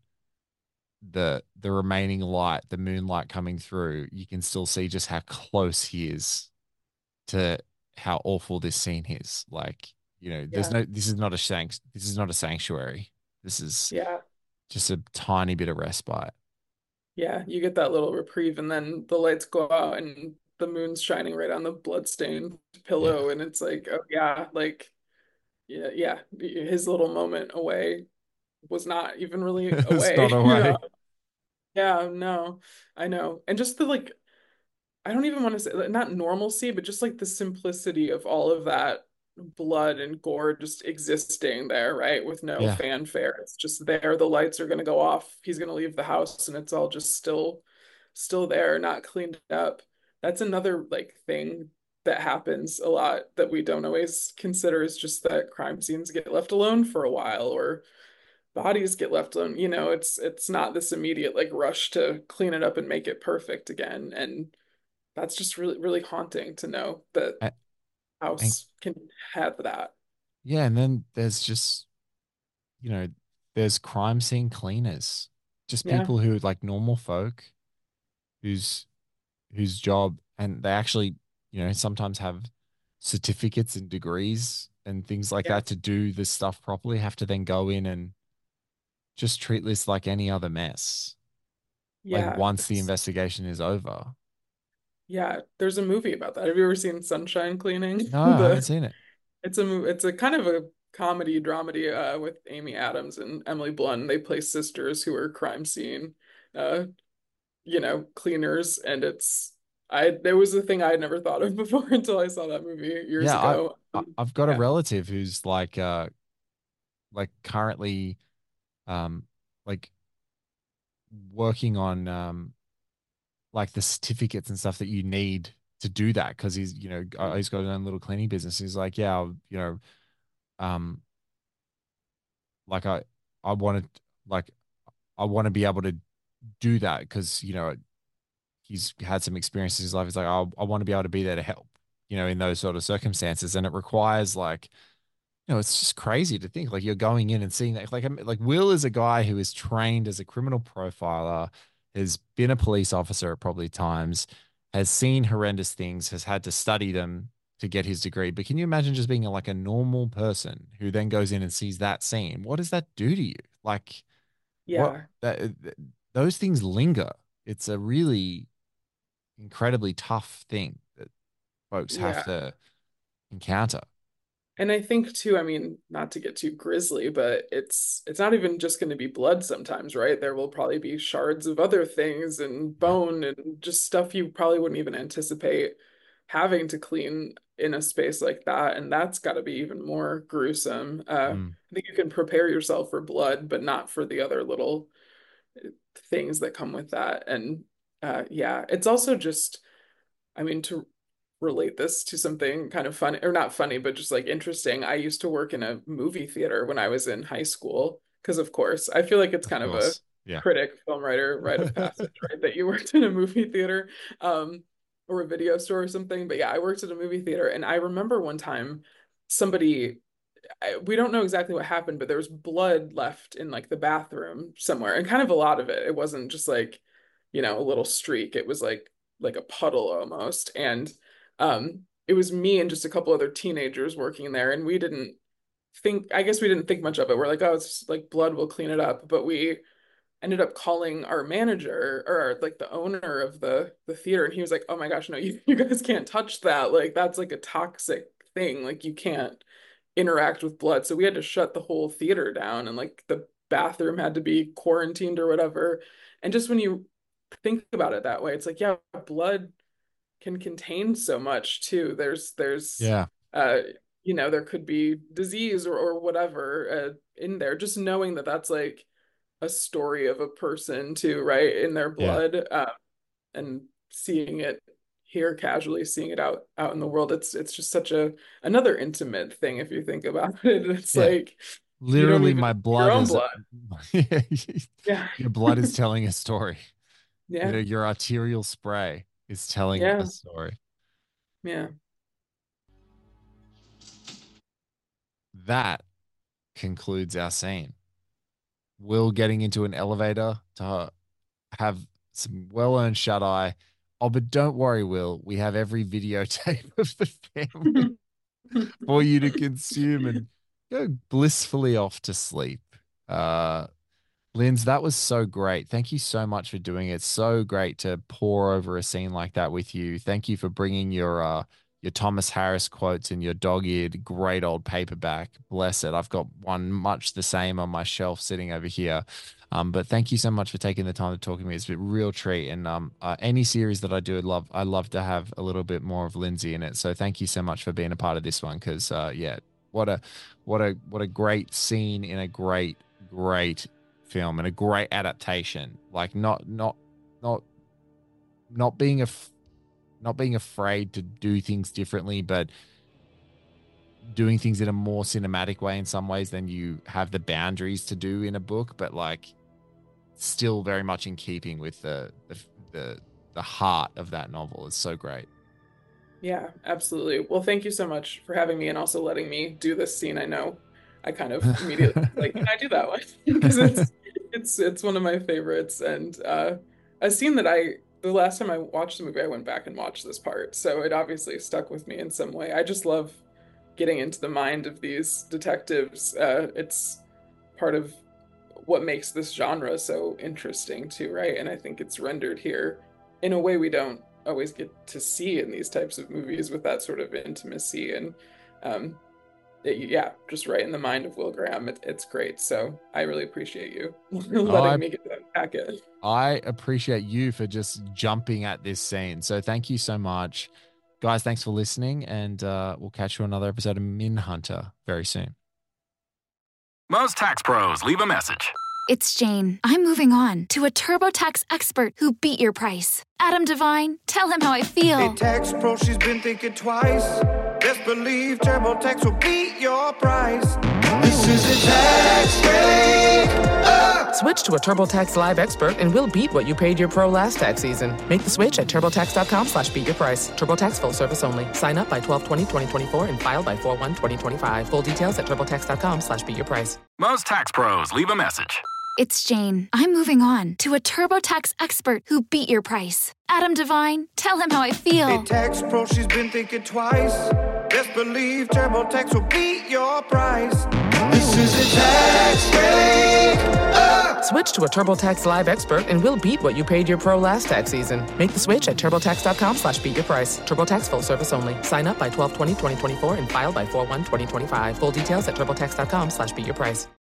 [SPEAKER 7] the the remaining light, the moonlight coming through, you can still see just how close he is to how awful this scene is. Like, you know, there's
[SPEAKER 8] Yeah.
[SPEAKER 7] no, this is not a shank, this is not a sanctuary. This is
[SPEAKER 8] Yeah.
[SPEAKER 7] just a tiny bit of respite.
[SPEAKER 8] Yeah. You get that little reprieve and then the lights go out and the moon's shining right on the bloodstained
[SPEAKER 7] Yeah.
[SPEAKER 8] pillow. And it's like, oh yeah, like yeah, yeah. His little moment away was not even really
[SPEAKER 7] It's
[SPEAKER 8] away,
[SPEAKER 7] not a
[SPEAKER 8] you know?
[SPEAKER 7] way.
[SPEAKER 8] Yeah, no, I know. And just the like I don't even want to say like, not normalcy, but just like the simplicity of all of that blood and gore just existing there, right? With no
[SPEAKER 7] Yeah.
[SPEAKER 8] fanfare. It's just there. The lights are going to go off. He's going to leave the house and it's all just still still there, not cleaned up. That's another like thing that happens a lot that we don't always consider is just that crime scenes get left alone for a while or bodies get left alone. You know, it's it's not this immediate like rush to clean it up and make it perfect again. And that's just really really haunting to know that
[SPEAKER 7] And, and
[SPEAKER 8] house can have that.
[SPEAKER 7] yeah, and then there's just, you know, there's crime scene cleaners, just
[SPEAKER 8] Yeah.
[SPEAKER 7] people who like normal folk whose whose job, and they actually, you know, sometimes have certificates and degrees and things like
[SPEAKER 8] Yeah.
[SPEAKER 7] that to do this stuff properly, have to then go in and just treat this like any other mess. Like
[SPEAKER 8] Yeah.
[SPEAKER 7] once the
[SPEAKER 8] It's,
[SPEAKER 7] investigation is over.
[SPEAKER 8] yeah. There's a movie about that. Have you ever seen Sunshine Cleaning?
[SPEAKER 7] No, I haven't
[SPEAKER 8] The
[SPEAKER 7] seen it.
[SPEAKER 8] it's a mo- it's a kind of a comedy dramedy uh, with Amy Adams and Emily Blunt. They play sisters who are crime scene, uh, you know, cleaners, and it's I there was a thing I had never thought of before until I saw that movie years
[SPEAKER 7] Yeah, I,
[SPEAKER 8] ago.
[SPEAKER 7] I
[SPEAKER 8] Um,
[SPEAKER 7] I've got a
[SPEAKER 8] yeah.
[SPEAKER 7] relative who's like uh like currently um like working on um like the certificates and stuff that you need to do that because he's, you know, uh, he's got his own little cleaning business. He's like, yeah, I'll, you know, um like I I wanted like I want to be able to do that because, you know, he's had some experiences in his life. He's like, I I want to be able to be there to help, you know, in those sort of circumstances. And it requires like, you know, it's just crazy to think like you're going in and seeing that. Like, I'm- like Will is a guy who is trained as a criminal profiler, has been a police officer at probably times, has seen horrendous things, has had to study them to get his degree. But can you imagine just being like a normal person who then goes in and sees that scene? What does that do to you? Like, what
[SPEAKER 8] Yeah.
[SPEAKER 7] that those things linger. It's a really incredibly tough thing. folks have
[SPEAKER 8] Yeah.
[SPEAKER 7] to encounter.
[SPEAKER 8] And I think too, I mean, not to get too grisly, but it's it's not even just going to be blood sometimes, right? There will probably be shards of other things and bone and just stuff you probably wouldn't even anticipate having to clean in a space like that. And that's got to be even more gruesome. Uh,
[SPEAKER 7] Mm.
[SPEAKER 8] I think you can prepare yourself for blood, but not for the other little things that come with that. And uh, yeah, it's also just, I mean, to relate this to something kind of funny, or not funny, but just like interesting. I used to work in a movie theater when I was in high school, because of course, I feel like it's
[SPEAKER 7] Of
[SPEAKER 8] kind of a
[SPEAKER 7] course. Yeah.
[SPEAKER 8] critic, film writer, rite of passage, right? That you worked in a movie theater, um, or a video store or something. But yeah, I worked at a movie theater, and I remember one time somebody, I, we don't know exactly what happened, but there was blood left in like the bathroom somewhere, and kind of a lot of it. It wasn't just like, you know, a little streak. It was like like a puddle almost. And um, it was me and just a couple other teenagers working there, and we didn't think, I guess we didn't think much of it. We're like, oh, it's just like blood, we'll clean it up. But we ended up calling our manager, or like the owner of the the theater, and he was like, oh my gosh, no, you, you guys can't touch that. Like that's like a toxic thing. Like you can't interact with blood. So we had to shut the whole theater down, and like the bathroom had to be quarantined or whatever. And just when you think about it that way, it's like, yeah, blood can contain so much too. There's there's
[SPEAKER 7] Yeah.
[SPEAKER 8] uh you know, there could be disease or or whatever uh, in there. Just knowing that that's like a story of a person too, right, in their
[SPEAKER 7] Yeah.
[SPEAKER 8] blood, uh, and seeing it here casually, seeing it out out in the world, it's it's just such a another intimate thing if you think about it. It's
[SPEAKER 7] Yeah.
[SPEAKER 8] like you don't
[SPEAKER 7] Literally,
[SPEAKER 8] even
[SPEAKER 7] my
[SPEAKER 8] see
[SPEAKER 7] blood
[SPEAKER 8] your own
[SPEAKER 7] is
[SPEAKER 8] blood. Yeah.
[SPEAKER 7] your blood is telling a story. You
[SPEAKER 8] Yeah.
[SPEAKER 7] know, your arterial spray is telling
[SPEAKER 8] Yeah.
[SPEAKER 7] a story.
[SPEAKER 8] Yeah.
[SPEAKER 7] That concludes our scene. Will getting into an elevator to have some well-earned shut-eye. Oh, but don't worry, Will. We have every videotape of the family for you to consume and go blissfully off to sleep. Uh, Linz, that was so great. Thank you so much for doing it. So great to pour over a scene like that with you. Thank you for bringing your uh, your Thomas Harris quotes and your dog-eared great old paperback. Bless it. I've got one much the same on my shelf sitting over here. Um, but thank you so much for taking the time to talk to me. It's a real treat. And um, uh, any series that I do, I'd love, I love to have a little bit more of Lindsay in it. So thank you so much for being a part of this one. Because uh, yeah, what a what a what a great scene in a great great film and a great adaptation. Like not not not not being a not being afraid to do things differently, but doing things in a more cinematic way in some ways than you have the boundaries to do in a book, but like still very much in keeping with the the the, the heart of that novel. Is so great.
[SPEAKER 8] Yeah, absolutely. Well, thank you so much for having me and also letting me do this scene. I know I kind of immediately like, can I do that one? Because it's it's it's one of my favorites, and uh, a scene that I the last time I watched the movie, I went back and watched this part, so it obviously stuck with me in some way. I just love getting into the mind of these detectives. Uh, it's part of what makes this genre so interesting too, right? And I think it's rendered here in a way we don't always get to see in these types of movies, with that sort of intimacy and um, it, yeah, just right in the mind of Will Graham. It, it's great. So I really appreciate you letting
[SPEAKER 7] Oh, I-
[SPEAKER 8] me get to unpack it.
[SPEAKER 7] I appreciate you for just jumping at this scene. So thank you so much. Guys, thanks for listening, and uh, we'll catch you on another episode of Minhunter very soon.
[SPEAKER 12] Most tax pros leave a message.
[SPEAKER 13] It's Jane. I'm moving on to a TurboTax expert who beat your price. Adam Devine, tell him how I feel.
[SPEAKER 14] Hey, tax pro, she's been thinking twice. Best believe TurboTax will beat your price. This is a tax break. Uh.
[SPEAKER 15] Switch to a TurboTax Live expert and we'll beat what you paid your pro last tax season. Make the switch at TurboTax.com slash beat your price. TurboTax full service only. Sign up by twelve twenty twenty twenty-four and file by four one twenty twenty-five. Full details at TurboTax.com slash beat your price.
[SPEAKER 12] Most tax pros leave a message.
[SPEAKER 13] It's Jane. I'm moving on to a TurboTax expert who beat your price. Adam Devine, tell him how I feel.
[SPEAKER 14] Hey, tax pro, she's been thinking twice. Best believe TurboTax will beat your price. This is a tax break. Uh!
[SPEAKER 15] Switch to a TurboTax Live expert and we'll beat what you paid your pro last tax season. Make the switch at TurboTax.com slash beat your price. TurboTax full service only. Sign up by twelve twenty twenty twenty-four and file by four one twenty twenty-five. Full details at TurboTax.com slash beat your price.